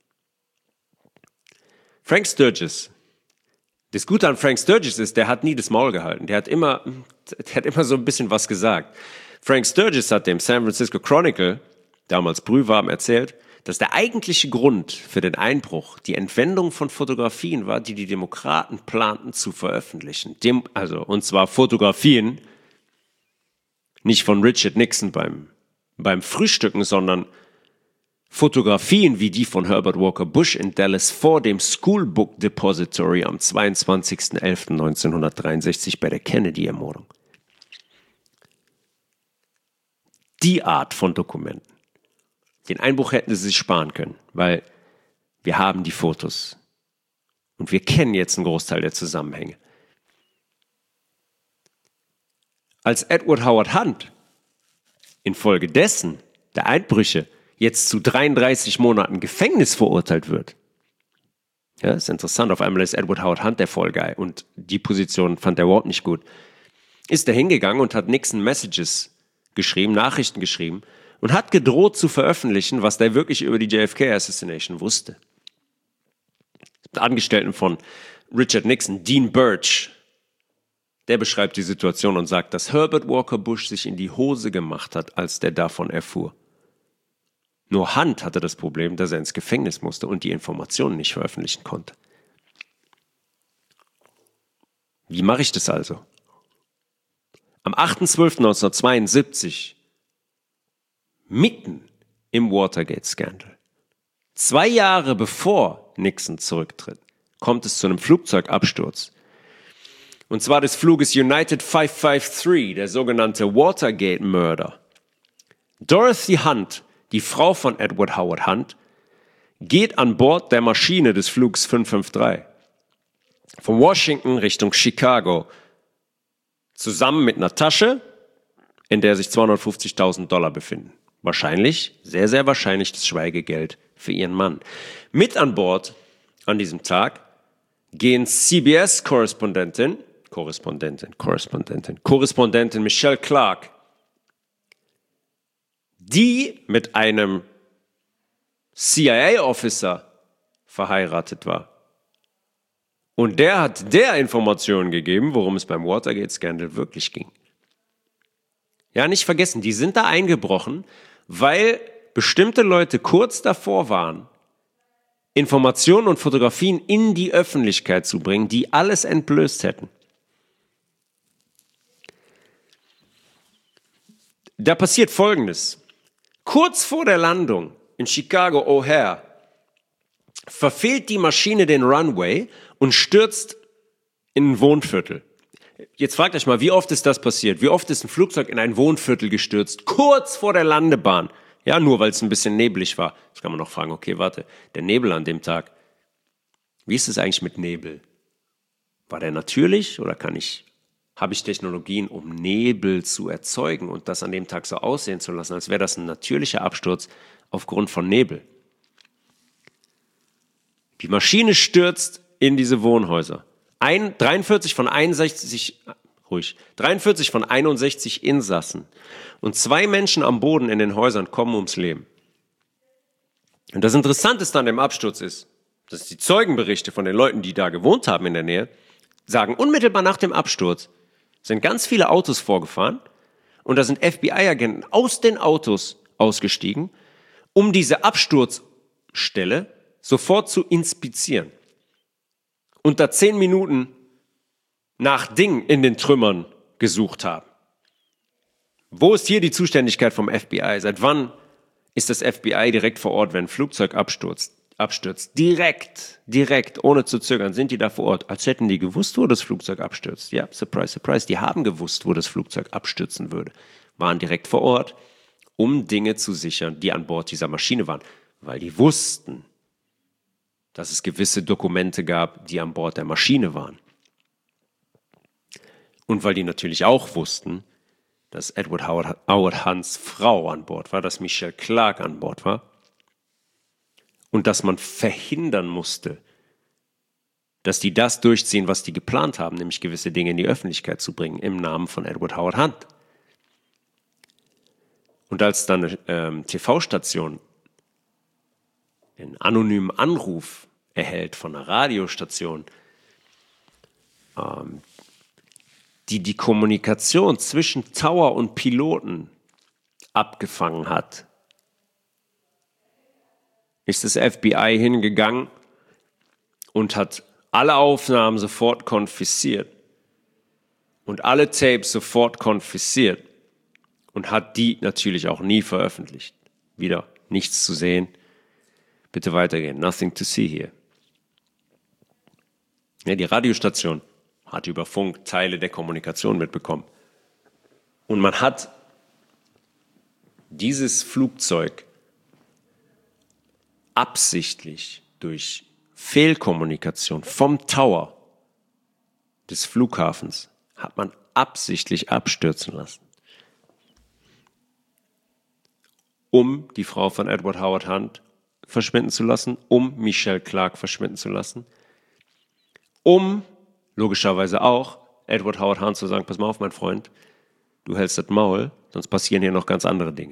Frank Sturgis. Das Gute an Frank Sturgis ist, der hat nie das Maul gehalten. Der hat immer, der hat immer so ein bisschen was gesagt. Frank Sturgis hat dem San Francisco Chronicle, damals Brühwarm, erzählt, dass der eigentliche Grund für den Einbruch die Entwendung von Fotografien war, die die Demokraten planten zu veröffentlichen. Dem, also, und zwar Fotografien, nicht von Richard Nixon beim, beim Frühstücken, sondern Fotografien wie die von Herbert Walker Bush in Dallas vor dem School Book Depository am zweiundzwanzigsten elften neunzehnhundertdreiundsechzig bei der Kennedy-Ermordung. Die Art von Dokumenten. Den Einbruch hätten sie sich sparen können, weil wir haben die Fotos und wir kennen jetzt einen Großteil der Zusammenhänge. Als Edward Howard Hunt infolgedessen der Einbrüche jetzt zu dreiunddreißig Monaten Gefängnis verurteilt wird. Ja, ist interessant. Auf einmal ist Edward Howard Hunt der Fall Guy und die Position fand er überhaupt nicht gut. Ist er hingegangen und hat Nixon Messages geschrieben, Nachrichten geschrieben und hat gedroht zu veröffentlichen, was der wirklich über die J F K Assassination wusste. Angestellten von Richard Nixon, Dean Birch, der beschreibt die Situation und sagt, dass Herbert Walker Bush sich in die Hose gemacht hat, als der davon erfuhr. Nur Hunt hatte das Problem, dass er ins Gefängnis musste und die Informationen nicht veröffentlichen konnte. Wie mache ich das also? Am achter zwölfter neunzehnhundertzweiundsiebzig, mitten im Watergate-Skandal, zwei Jahre bevor Nixon zurücktritt, kommt es zu einem Flugzeugabsturz. Und zwar des Fluges United fünfhundertdreiundfünfzig, der sogenannte Watergate-Mörder. Dorothy Hunt, die Frau von Edward Howard Hunt, geht an Bord der Maschine des Flugs fünfhundertdreiundfünfzig von Washington Richtung Chicago, zusammen mit einer Tasche, in der sich zweihundertfünfzigtausend Dollar befinden. Wahrscheinlich, sehr, sehr wahrscheinlich das Schweigegeld für ihren Mann. Mit an Bord an diesem Tag gehen C B S-Korrespondentin, Korrespondentin, Korrespondentin, Korrespondentin Michelle Clark, die mit einem C I A-Officer verheiratet war. Und der hat der Informationen gegeben, worum es beim Watergate-Skandal wirklich ging. Ja, nicht vergessen, die sind da eingebrochen, weil bestimmte Leute kurz davor waren, Informationen und Fotografien in die Öffentlichkeit zu bringen, die alles entblößt hätten. Da passiert Folgendes. Kurz vor der Landung in Chicago O'Hare verfehlt die Maschine den Runway und stürzt in ein Wohnviertel. Jetzt fragt euch mal, wie oft ist das passiert? Wie oft ist ein Flugzeug in ein Wohnviertel gestürzt? Kurz vor der Landebahn. Ja, nur weil es ein bisschen neblig war. Jetzt kann man noch fragen, okay, warte, der Nebel an dem Tag. Wie ist es eigentlich mit Nebel? War der natürlich oder kann ich, habe ich Technologien, um Nebel zu erzeugen und das an dem Tag so aussehen zu lassen, als wäre das ein natürlicher Absturz aufgrund von Nebel? Die Maschine stürzt in diese Wohnhäuser. Ein, dreiundvierzig von einundsechzig, ruhig, dreiundvierzig von einundsechzig Insassen und zwei Menschen am Boden in den Häusern kommen ums Leben. Und das Interessanteste an dem Absturz ist, dass die Zeugenberichte von den Leuten, die da gewohnt haben in der Nähe, sagen, unmittelbar nach dem Absturz sind ganz viele Autos vorgefahren und da sind F B I-Agenten aus den Autos ausgestiegen, um diese Absturzstelle sofort zu inspizieren. Und da zehn Minuten nach Dingen in den Trümmern gesucht haben. Wo ist hier die Zuständigkeit vom F B I? Seit wann ist das F B I direkt vor Ort, wenn ein Flugzeug abstürzt? abstürzt? Direkt, direkt, ohne zu zögern, sind die da vor Ort, als hätten die gewusst, wo das Flugzeug abstürzt. Ja, surprise, surprise, die haben gewusst, wo das Flugzeug abstürzen würde. Waren direkt vor Ort, um Dinge zu sichern, die an Bord dieser Maschine waren. Weil die wussten, dass es gewisse Dokumente gab, die an Bord der Maschine waren. Und weil die natürlich auch wussten, dass Edward Howard, Howard Hunts Frau an Bord war, dass Michelle Clarke an Bord war und dass man verhindern musste, dass die das durchziehen, was die geplant haben, nämlich gewisse Dinge in die Öffentlichkeit zu bringen, im Namen von Edward Howard Hunt. Und als dann eine ähm, T V-Station einen anonymen Anruf erhält von einer Radiostation, ähm, die die Kommunikation zwischen Tower und Piloten abgefangen hat, ist das F B I hingegangen und hat alle Aufnahmen sofort konfisziert und alle Tapes sofort konfisziert und hat die natürlich auch nie veröffentlicht. Wieder nichts zu sehen. Bitte weitergehen. Nothing to see here. Ja, die Radiostation hat über Funk Teile der Kommunikation mitbekommen. Und man hat dieses Flugzeug absichtlich durch Fehlkommunikation vom Tower des Flughafens hat man absichtlich abstürzen lassen, um die Frau von Edward Howard Hunt verschwinden zu lassen, um Michelle Clarke verschwinden zu lassen, um logischerweise auch Edward Howard Hunt zu sagen, pass mal auf, mein Freund, du hältst das Maul, sonst passieren hier noch ganz andere Dinge.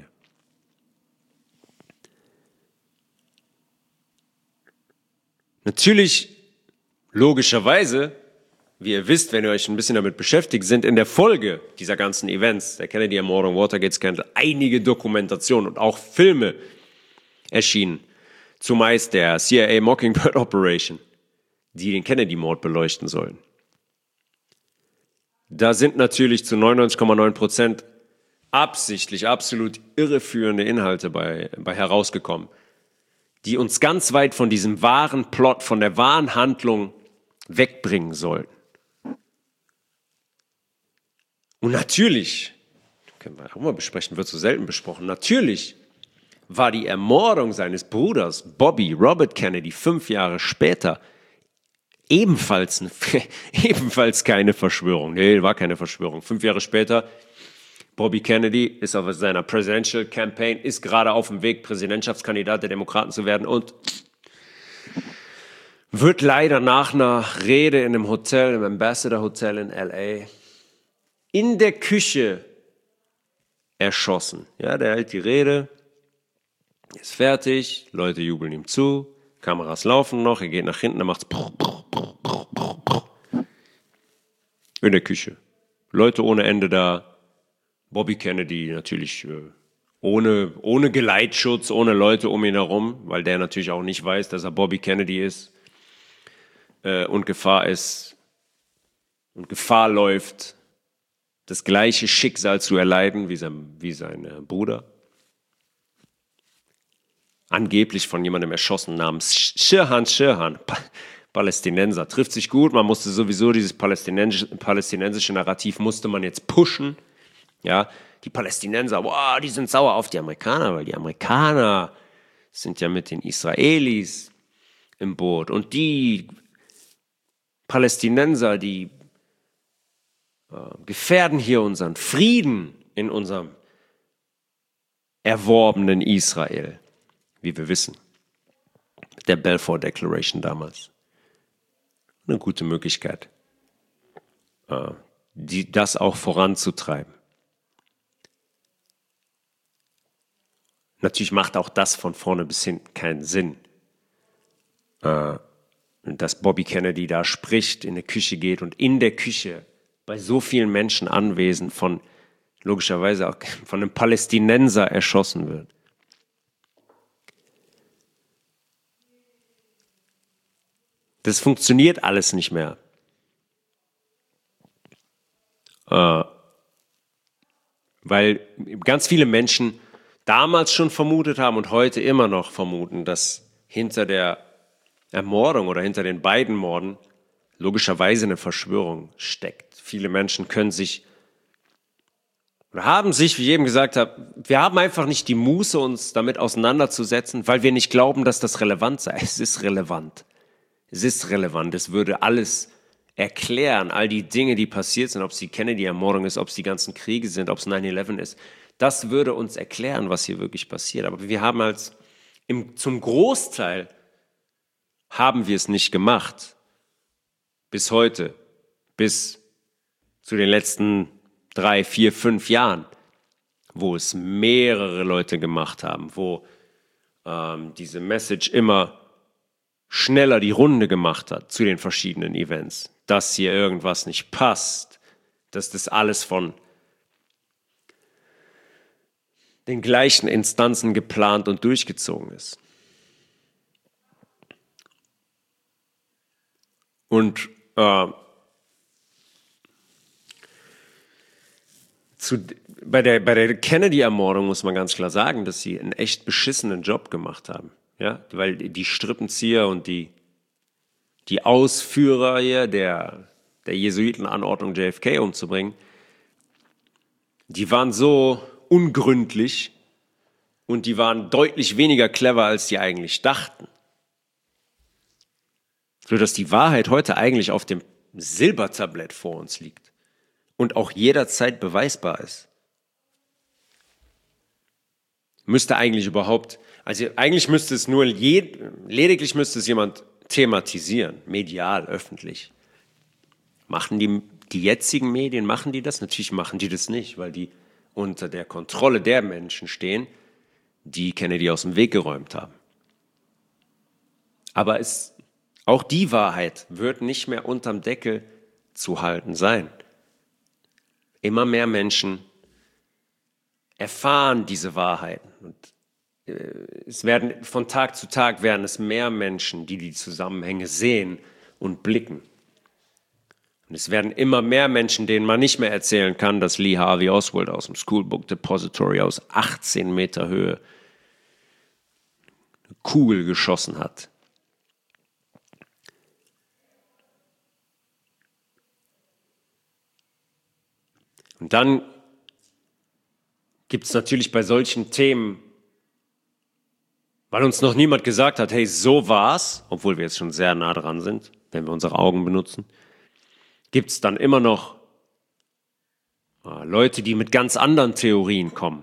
Natürlich, logischerweise, wie ihr wisst, wenn ihr euch ein bisschen damit beschäftigt, sind in der Folge dieser ganzen Events, der Kennedy-Ermordung, Watergate-Skandal, einige Dokumentationen und auch Filme erschienen. Zumeist der C I A Mockingbird Operation, die den Kennedy-Mord beleuchten sollen. Da sind natürlich zu neunundneunzig Komma neun Prozent absichtlich absolut irreführende Inhalte bei, bei herausgekommen, die uns ganz weit von diesem wahren Plot, von der wahren Handlung wegbringen sollten. Und natürlich, können wir auch mal besprechen, wird so selten besprochen, natürlich war die Ermordung seines Bruders Bobby Robert Kennedy fünf Jahre später ebenfalls, ebenfalls keine Verschwörung. Nee, war keine Verschwörung. Fünf Jahre später, Bobby Kennedy ist auf seiner Presidential Campaign, ist gerade auf dem Weg, Präsidentschaftskandidat der Demokraten zu werden und wird leider nach einer Rede in einem Hotel, im Ambassador Hotel in L A, in der Küche erschossen. Ja, der hält die Rede, ist fertig, Leute jubeln ihm zu, Kameras laufen noch, er geht nach hinten, er macht's in der Küche. Leute ohne Ende da. Bobby Kennedy natürlich äh, ohne, ohne Geleitschutz, ohne Leute um ihn herum, weil der natürlich auch nicht weiß, dass er Bobby Kennedy ist äh, und Gefahr ist und Gefahr läuft, das gleiche Schicksal zu erleiden wie sein, wie sein äh, Bruder. Angeblich von jemandem erschossen namens Sirhan Sirhan, pa- Palästinenser. Trifft sich gut, man musste sowieso dieses palästinensische, palästinensische Narrativ musste man jetzt pushen. Ja, die Palästinenser, wow, die sind sauer auf die Amerikaner, weil die Amerikaner sind ja mit den Israelis im Boot. Und die Palästinenser, die äh, gefährden hier unseren Frieden in unserem erworbenen Israel, wie wir wissen, mit der Balfour Declaration damals. eine gute Möglichkeit, äh, die, das auch voranzutreiben. Natürlich macht auch das von vorne bis hinten keinen Sinn. Äh, dass Bobby Kennedy da spricht, in der Küche geht und in der Küche bei so vielen Menschen anwesend von, logischerweise auch von einem Palästinenser erschossen wird. Das funktioniert alles nicht mehr. Äh, weil ganz viele Menschen damals schon vermutet haben und heute immer noch vermuten, dass hinter der Ermordung oder hinter den beiden Morden logischerweise eine Verschwörung steckt. Viele Menschen können sich oder haben sich, wie ich eben gesagt habe, wir haben einfach nicht die Muße, uns damit auseinanderzusetzen, weil wir nicht glauben, dass das relevant sei. Es ist relevant. Es ist relevant. Es würde alles erklären, all die Dinge, die passiert sind, ob es die Kennedy-Ermordung ist, ob es die ganzen Kriege sind, ob es neun elf ist. Das würde uns erklären, was hier wirklich passiert. Aber wir haben als im, zum Großteil haben wir es nicht gemacht. Bis heute. Bis zu den letzten drei, vier, fünf Jahren, wo es mehrere Leute gemacht haben, wo ähm, diese Message immer schneller die Runde gemacht hat zu den verschiedenen Events, dass hier irgendwas nicht passt, dass das alles von den gleichen Instanzen geplant und durchgezogen ist. Und äh, zu, bei der, bei der Kennedy-Ermordung muss man ganz klar sagen, dass sie einen echt beschissenen Job gemacht haben. Ja? Weil die Strippenzieher und die, die Ausführer hier der, der Jesuitenanordnung, J F K umzubringen, die waren so ungründlich und die waren deutlich weniger clever, als die eigentlich dachten. Sodass die Wahrheit heute eigentlich auf dem Silbertablett vor uns liegt und auch jederzeit beweisbar ist. Müsste eigentlich überhaupt, also eigentlich müsste es nur, je, lediglich müsste es jemand thematisieren, medial, öffentlich. Machen die, die jetzigen Medien, machen die das? Natürlich machen die das nicht, weil die unter der Kontrolle der Menschen stehen, die Kennedy aus dem Weg geräumt haben. Aber es Auch die Wahrheit wird nicht mehr unterm Deckel zu halten sein. Immer mehr Menschen erfahren diese Wahrheiten. Und äh, es werden, von Tag zu Tag werden es mehr Menschen, die die Zusammenhänge sehen und blicken. Und es werden immer mehr Menschen, denen man nicht mehr erzählen kann, dass Lee Harvey Oswald aus dem Schoolbook Depository aus achtzehn Meter Höhe eine Kugel geschossen hat. Und dann gibt es natürlich bei solchen Themen, weil uns noch niemand gesagt hat, hey, so war's, obwohl wir jetzt schon sehr nah dran sind, wenn wir unsere Augen benutzen, gibt es dann immer noch äh, Leute, die mit ganz anderen Theorien kommen.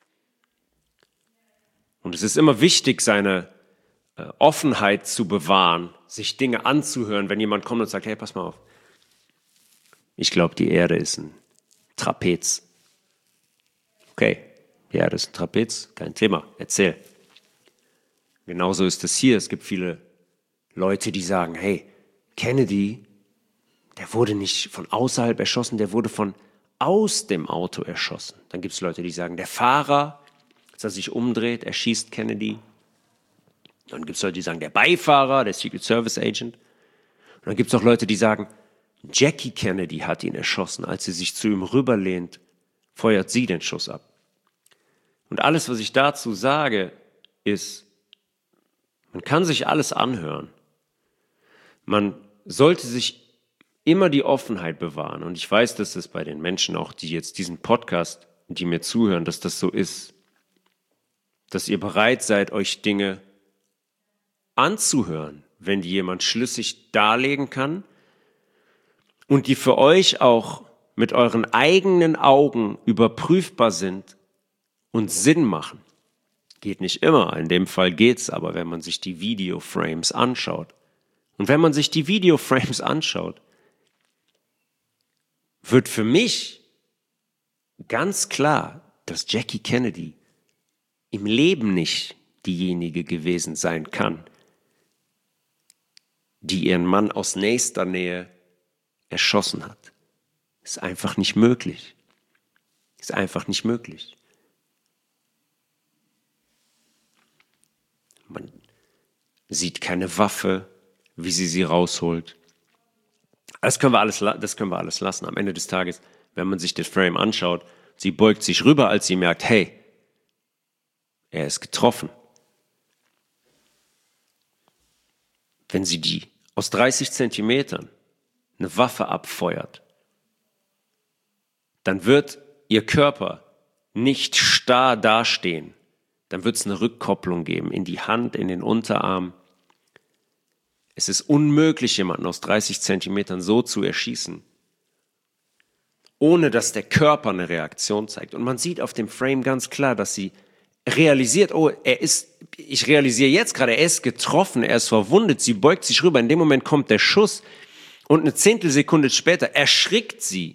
Und es ist immer wichtig, seine äh, Offenheit zu bewahren, sich Dinge anzuhören, wenn jemand kommt und sagt, hey, pass mal auf, ich glaube, die Erde ist ein Trapez. Okay, ja, das ist ein Trapez, kein Thema, erzähl. Genauso ist es hier. Es gibt viele Leute, die sagen, hey, Kennedy, der wurde nicht von außerhalb erschossen, der wurde von aus dem Auto erschossen. Dann gibt es Leute, die sagen, der Fahrer, als er sich umdreht, erschießt Kennedy. Dann gibt es Leute, die sagen, der Beifahrer, der Secret Service Agent. Und dann gibt es auch Leute, die sagen, Jackie Kennedy hat ihn erschossen. Als sie sich zu ihm rüberlehnt, feuert sie den Schuss ab. Und alles, was ich dazu sage, ist, man kann sich alles anhören. Man sollte sich immer die Offenheit bewahren. Und ich weiß, dass das bei den Menschen auch, die jetzt diesen Podcast, die mir zuhören, dass das so ist. Dass ihr bereit seid, euch Dinge anzuhören, wenn die jemand schlüssig darlegen kann und die für euch auch mit euren eigenen Augen überprüfbar sind und Sinn machen. Geht nicht immer, in dem Fall geht's, aber wenn man sich die Videoframes anschaut Und wenn man sich die Videoframes anschaut, wird für mich ganz klar, dass Jackie Kennedy im Leben nicht diejenige gewesen sein kann, die ihren Mann aus nächster Nähe erschossen hat. Ist einfach nicht möglich. Ist einfach nicht möglich. Man sieht keine Waffe, wie sie sie rausholt. Das können wir alles, das können wir alles lassen. Am Ende des Tages, wenn man sich das Frame anschaut, sie beugt sich rüber, als sie merkt, hey, er ist getroffen. Wenn sie die aus dreißig Zentimetern eine Waffe abfeuert, dann wird ihr Körper nicht starr dastehen. Dann wird es eine Rückkopplung geben in die Hand, in den Unterarm. Es ist unmöglich, jemanden aus dreißig Zentimetern so zu erschießen, ohne dass der Körper eine Reaktion zeigt. Und man sieht auf dem Frame ganz klar, dass sie realisiert, oh, er ist, ich realisiere jetzt gerade, er ist getroffen, er ist verwundet, sie beugt sich rüber, in dem Moment kommt der Schuss und eine Zehntelsekunde später erschrickt sie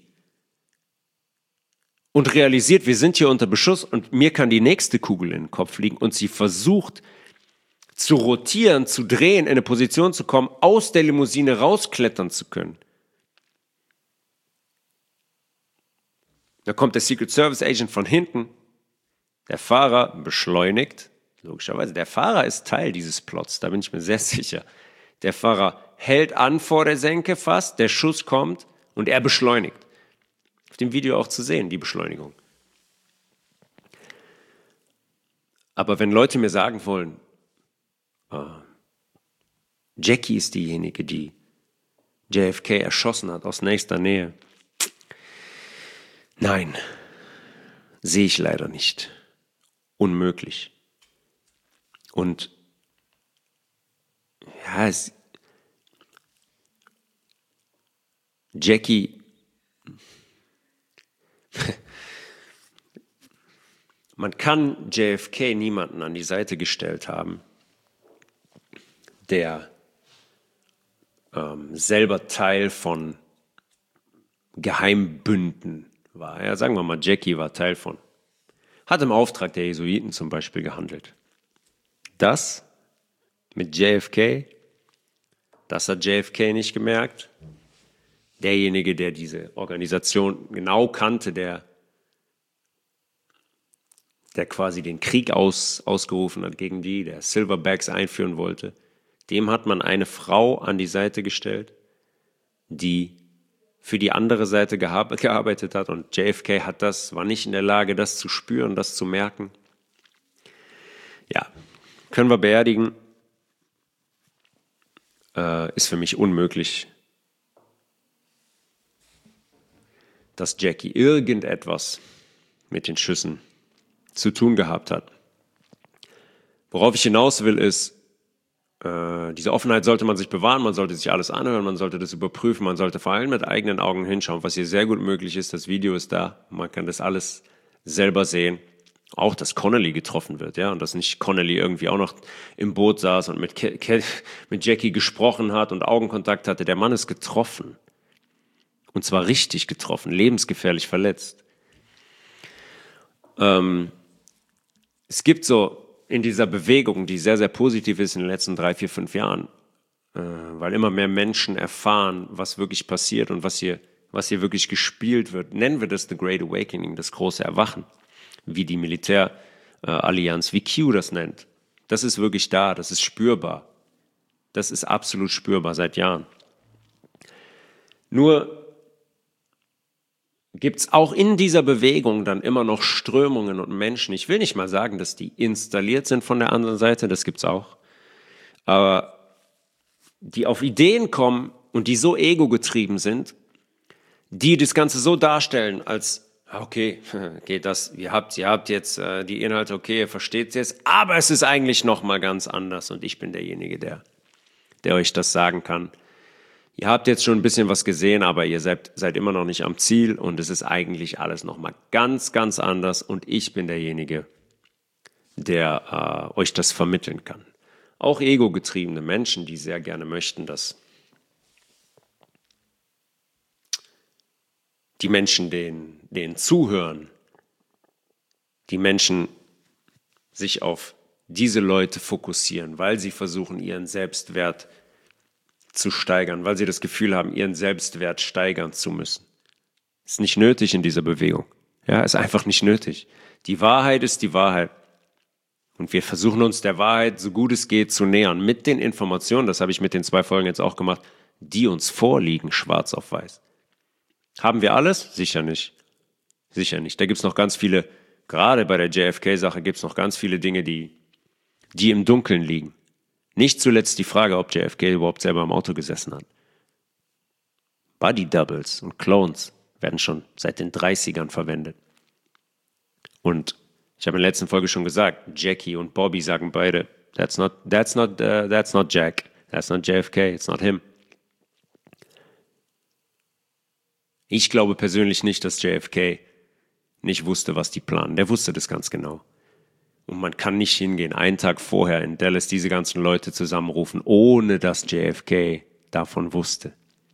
und realisiert, wir sind hier unter Beschuss und mir kann die nächste Kugel in den Kopf fliegen und sie versucht zu rotieren, zu drehen, in eine Position zu kommen, aus der Limousine rausklettern zu können. Da kommt der Secret Service Agent von hinten. Der Fahrer beschleunigt, logischerweise. Der Fahrer ist Teil dieses Plots, da bin ich mir sehr sicher. Der Fahrer hält an vor der Senke fast, der Schuss kommt und er beschleunigt. Auf dem Video auch zu sehen, die Beschleunigung. Aber wenn Leute mir sagen wollen, äh, Jackie ist diejenige, die J F K erschossen hat aus nächster Nähe, nein, sehe ich leider nicht. Unmöglich. Und ja, es, Jackie, man kann J F K niemanden an die Seite gestellt haben, der ähm, selber Teil von Geheimbünden war. Ja, sagen wir mal, Jackie war Teil von. Hat im Auftrag der Jesuiten zum Beispiel gehandelt. Das mit J F K, das hat J F K nicht gemerkt. Derjenige, der diese Organisation genau kannte, der, der quasi den Krieg aus, ausgerufen hat gegen die, der Silverbacks einführen wollte, dem hat man eine Frau an die Seite gestellt, die für die andere Seite gearbeitet hat und J F K hat das, war nicht in der Lage, das zu spüren, das zu merken. Ja, können wir beerdigen. Äh, ist für mich unmöglich, dass Jackie irgendetwas mit den Schüssen zu tun gehabt hat. Worauf ich hinaus will, ist, Äh, diese Offenheit sollte man sich bewahren, man sollte sich alles anhören, man sollte das überprüfen, man sollte vor allem mit eigenen Augen hinschauen, was hier sehr gut möglich ist. Das Video ist da, man kann das alles selber sehen. Auch, dass Connolly getroffen wird, ja, und dass nicht Connolly irgendwie auch noch im Boot saß und mit, Ke- Ke- mit Jackie gesprochen hat und Augenkontakt hatte. Der Mann ist getroffen. Und zwar richtig getroffen, lebensgefährlich verletzt. Ähm, es gibt so in dieser Bewegung, die sehr, sehr positiv ist in den letzten drei, vier, fünf Jahren, äh, weil immer mehr Menschen erfahren, was wirklich passiert und was hier, was hier wirklich gespielt wird. Nennen wir das The Great Awakening, das große Erwachen, wie die Militärallianz, äh, wie Q das nennt. Das ist wirklich da, das ist spürbar. Das ist absolut spürbar seit Jahren. Nur gibt es auch in dieser Bewegung dann immer noch Strömungen und Menschen. Ich will nicht mal sagen, dass die installiert sind von der anderen Seite, das gibt es auch. Aber die auf Ideen kommen und die so ego-getrieben sind, die das Ganze so darstellen, als, okay, geht das, ihr habt, ihr habt jetzt äh, die Inhalte, okay, ihr versteht es jetzt, aber es ist eigentlich nochmal ganz anders und ich bin derjenige, der, der euch das sagen kann. Ihr habt jetzt schon ein bisschen was gesehen, aber ihr seid, seid immer noch nicht am Ziel und es ist eigentlich alles nochmal ganz, ganz anders und ich bin derjenige, der äh, euch das vermitteln kann. auch ego-getriebene Menschen, die sehr gerne möchten, dass die Menschen denen, denen zuhören, die Menschen sich auf diese Leute fokussieren, weil sie versuchen, ihren Selbstwert zu steigern, weil sie das Gefühl haben, ihren Selbstwert steigern zu müssen. Ist nicht nötig in dieser Bewegung. Ja, ist einfach nicht nötig. Die Wahrheit ist die Wahrheit. Und wir versuchen uns der Wahrheit, so gut es geht, zu nähern. Mit den Informationen, das habe ich mit den zwei Folgen jetzt auch gemacht, die uns vorliegen, schwarz auf weiß. Haben wir alles? Sicher nicht. Sicher nicht. Da gibt es noch ganz viele, gerade bei der J F K-Sache gibt es noch ganz viele Dinge, die, die im Dunkeln liegen. Nicht zuletzt die Frage, ob J F K überhaupt selber im Auto gesessen hat. Body Doubles und Clones werden schon seit den dreißigern verwendet. Und ich habe in der letzten Folge schon gesagt, Jackie und Bobby sagen beide, that's not, that's not, uh, that's not Jack, that's not J F K, it's not him. Ich glaube persönlich nicht, dass J F K nicht wusste, was die planen. Der wusste das ganz genau. Und man kann nicht hingehen, einen Tag vorher in Dallas diese ganzen Leute zusammenrufen, ohne dass J F K davon wusste.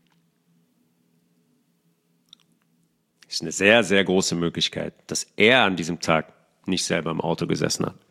Das ist eine sehr, sehr große Möglichkeit, dass er an diesem Tag nicht selber im Auto gesessen hat.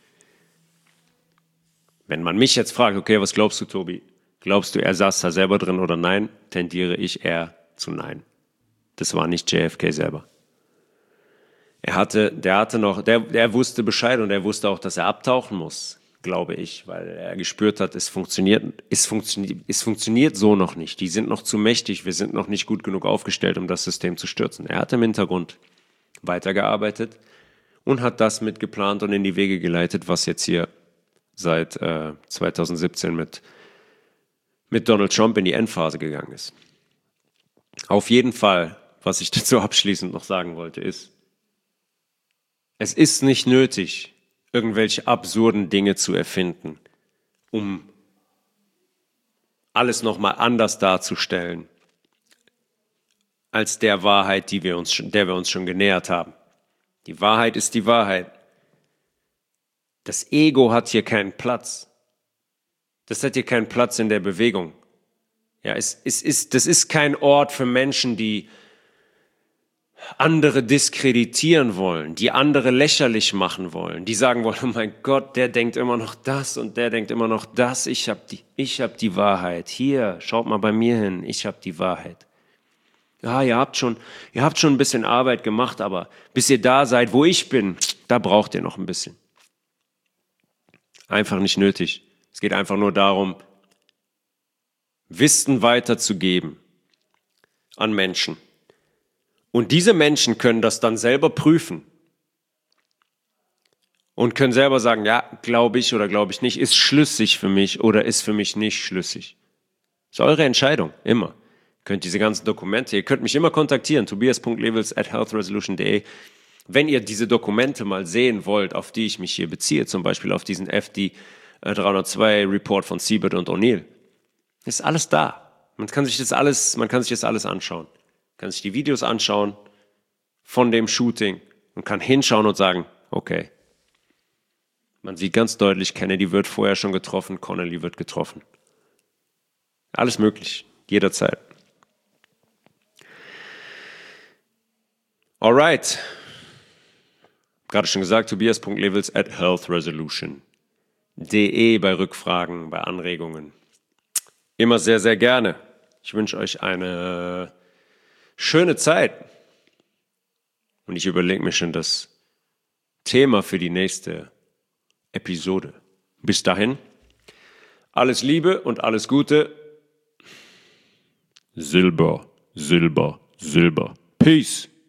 Wenn man mich jetzt fragt, okay, was glaubst du, Tobi? Glaubst du, er saß da selber drin oder nein? Tendiere ich eher zu nein. Das war nicht J F K selber. Er hatte, der hatte noch, der, der wusste Bescheid und er wusste auch, dass er abtauchen muss, glaube ich, weil er gespürt hat, es funktioniert, es funktioniert, es funktioniert so noch nicht. Die sind noch zu mächtig, wir sind noch nicht gut genug aufgestellt, um das System zu stürzen. Er hat im Hintergrund weitergearbeitet und hat das mitgeplant und in die Wege geleitet, was jetzt hier seit äh, zwanzig siebzehn mit, mit Donald Trump in die Endphase gegangen ist. Auf jeden Fall, was ich dazu abschließend noch sagen wollte, ist, es ist nicht nötig, irgendwelche absurden Dinge zu erfinden, um alles nochmal anders darzustellen, als der Wahrheit, die wir uns, der wir uns schon genähert haben. Die Wahrheit ist die Wahrheit. Das Ego hat hier keinen Platz. Das hat hier keinen Platz in der Bewegung. Ja, es, es ist, das ist kein Ort für Menschen, die andere diskreditieren wollen, die andere lächerlich machen wollen, die sagen wollen, oh mein Gott, der denkt immer noch das und der denkt immer noch das, ich habe die, ich hab die Wahrheit. Hier, schaut mal bei mir hin, ich habe die Wahrheit. Ja, ihr habt schon, ihr habt schon ein bisschen Arbeit gemacht, aber bis ihr da seid, wo ich bin, da braucht ihr noch ein bisschen. Einfach nicht nötig. Es geht einfach nur darum, Wissen weiterzugeben an Menschen. Und diese Menschen können das dann selber prüfen und können selber sagen, ja, glaube ich oder glaube ich nicht, ist schlüssig für mich oder ist für mich nicht schlüssig. Das ist eure Entscheidung, immer. Ihr könnt diese ganzen Dokumente, ihr könnt mich immer kontaktieren, tobias punkt levels at health resolution punkt de. Wenn ihr diese Dokumente mal sehen wollt, auf die ich mich hier beziehe, zum Beispiel auf diesen F D dreihundertzwei Report von Siebert und O'Neill, ist alles da. Man kann sich das alles, man kann sich das alles anschauen. Kann sich die Videos anschauen von dem Shooting und kann hinschauen und sagen, okay, man sieht ganz deutlich, Kennedy wird vorher schon getroffen, Connolly wird getroffen. Alles möglich, jederzeit. Alright. Gerade schon gesagt, tobias punkt levels at health resolution punkt de bei Rückfragen, bei Anregungen. Immer sehr, sehr gerne. Ich wünsche euch eine schöne Zeit. Und ich überlege mir schon das Thema für die nächste Episode. Bis dahin, alles Liebe und alles Gute. Silber, Silber, Silber. Peace.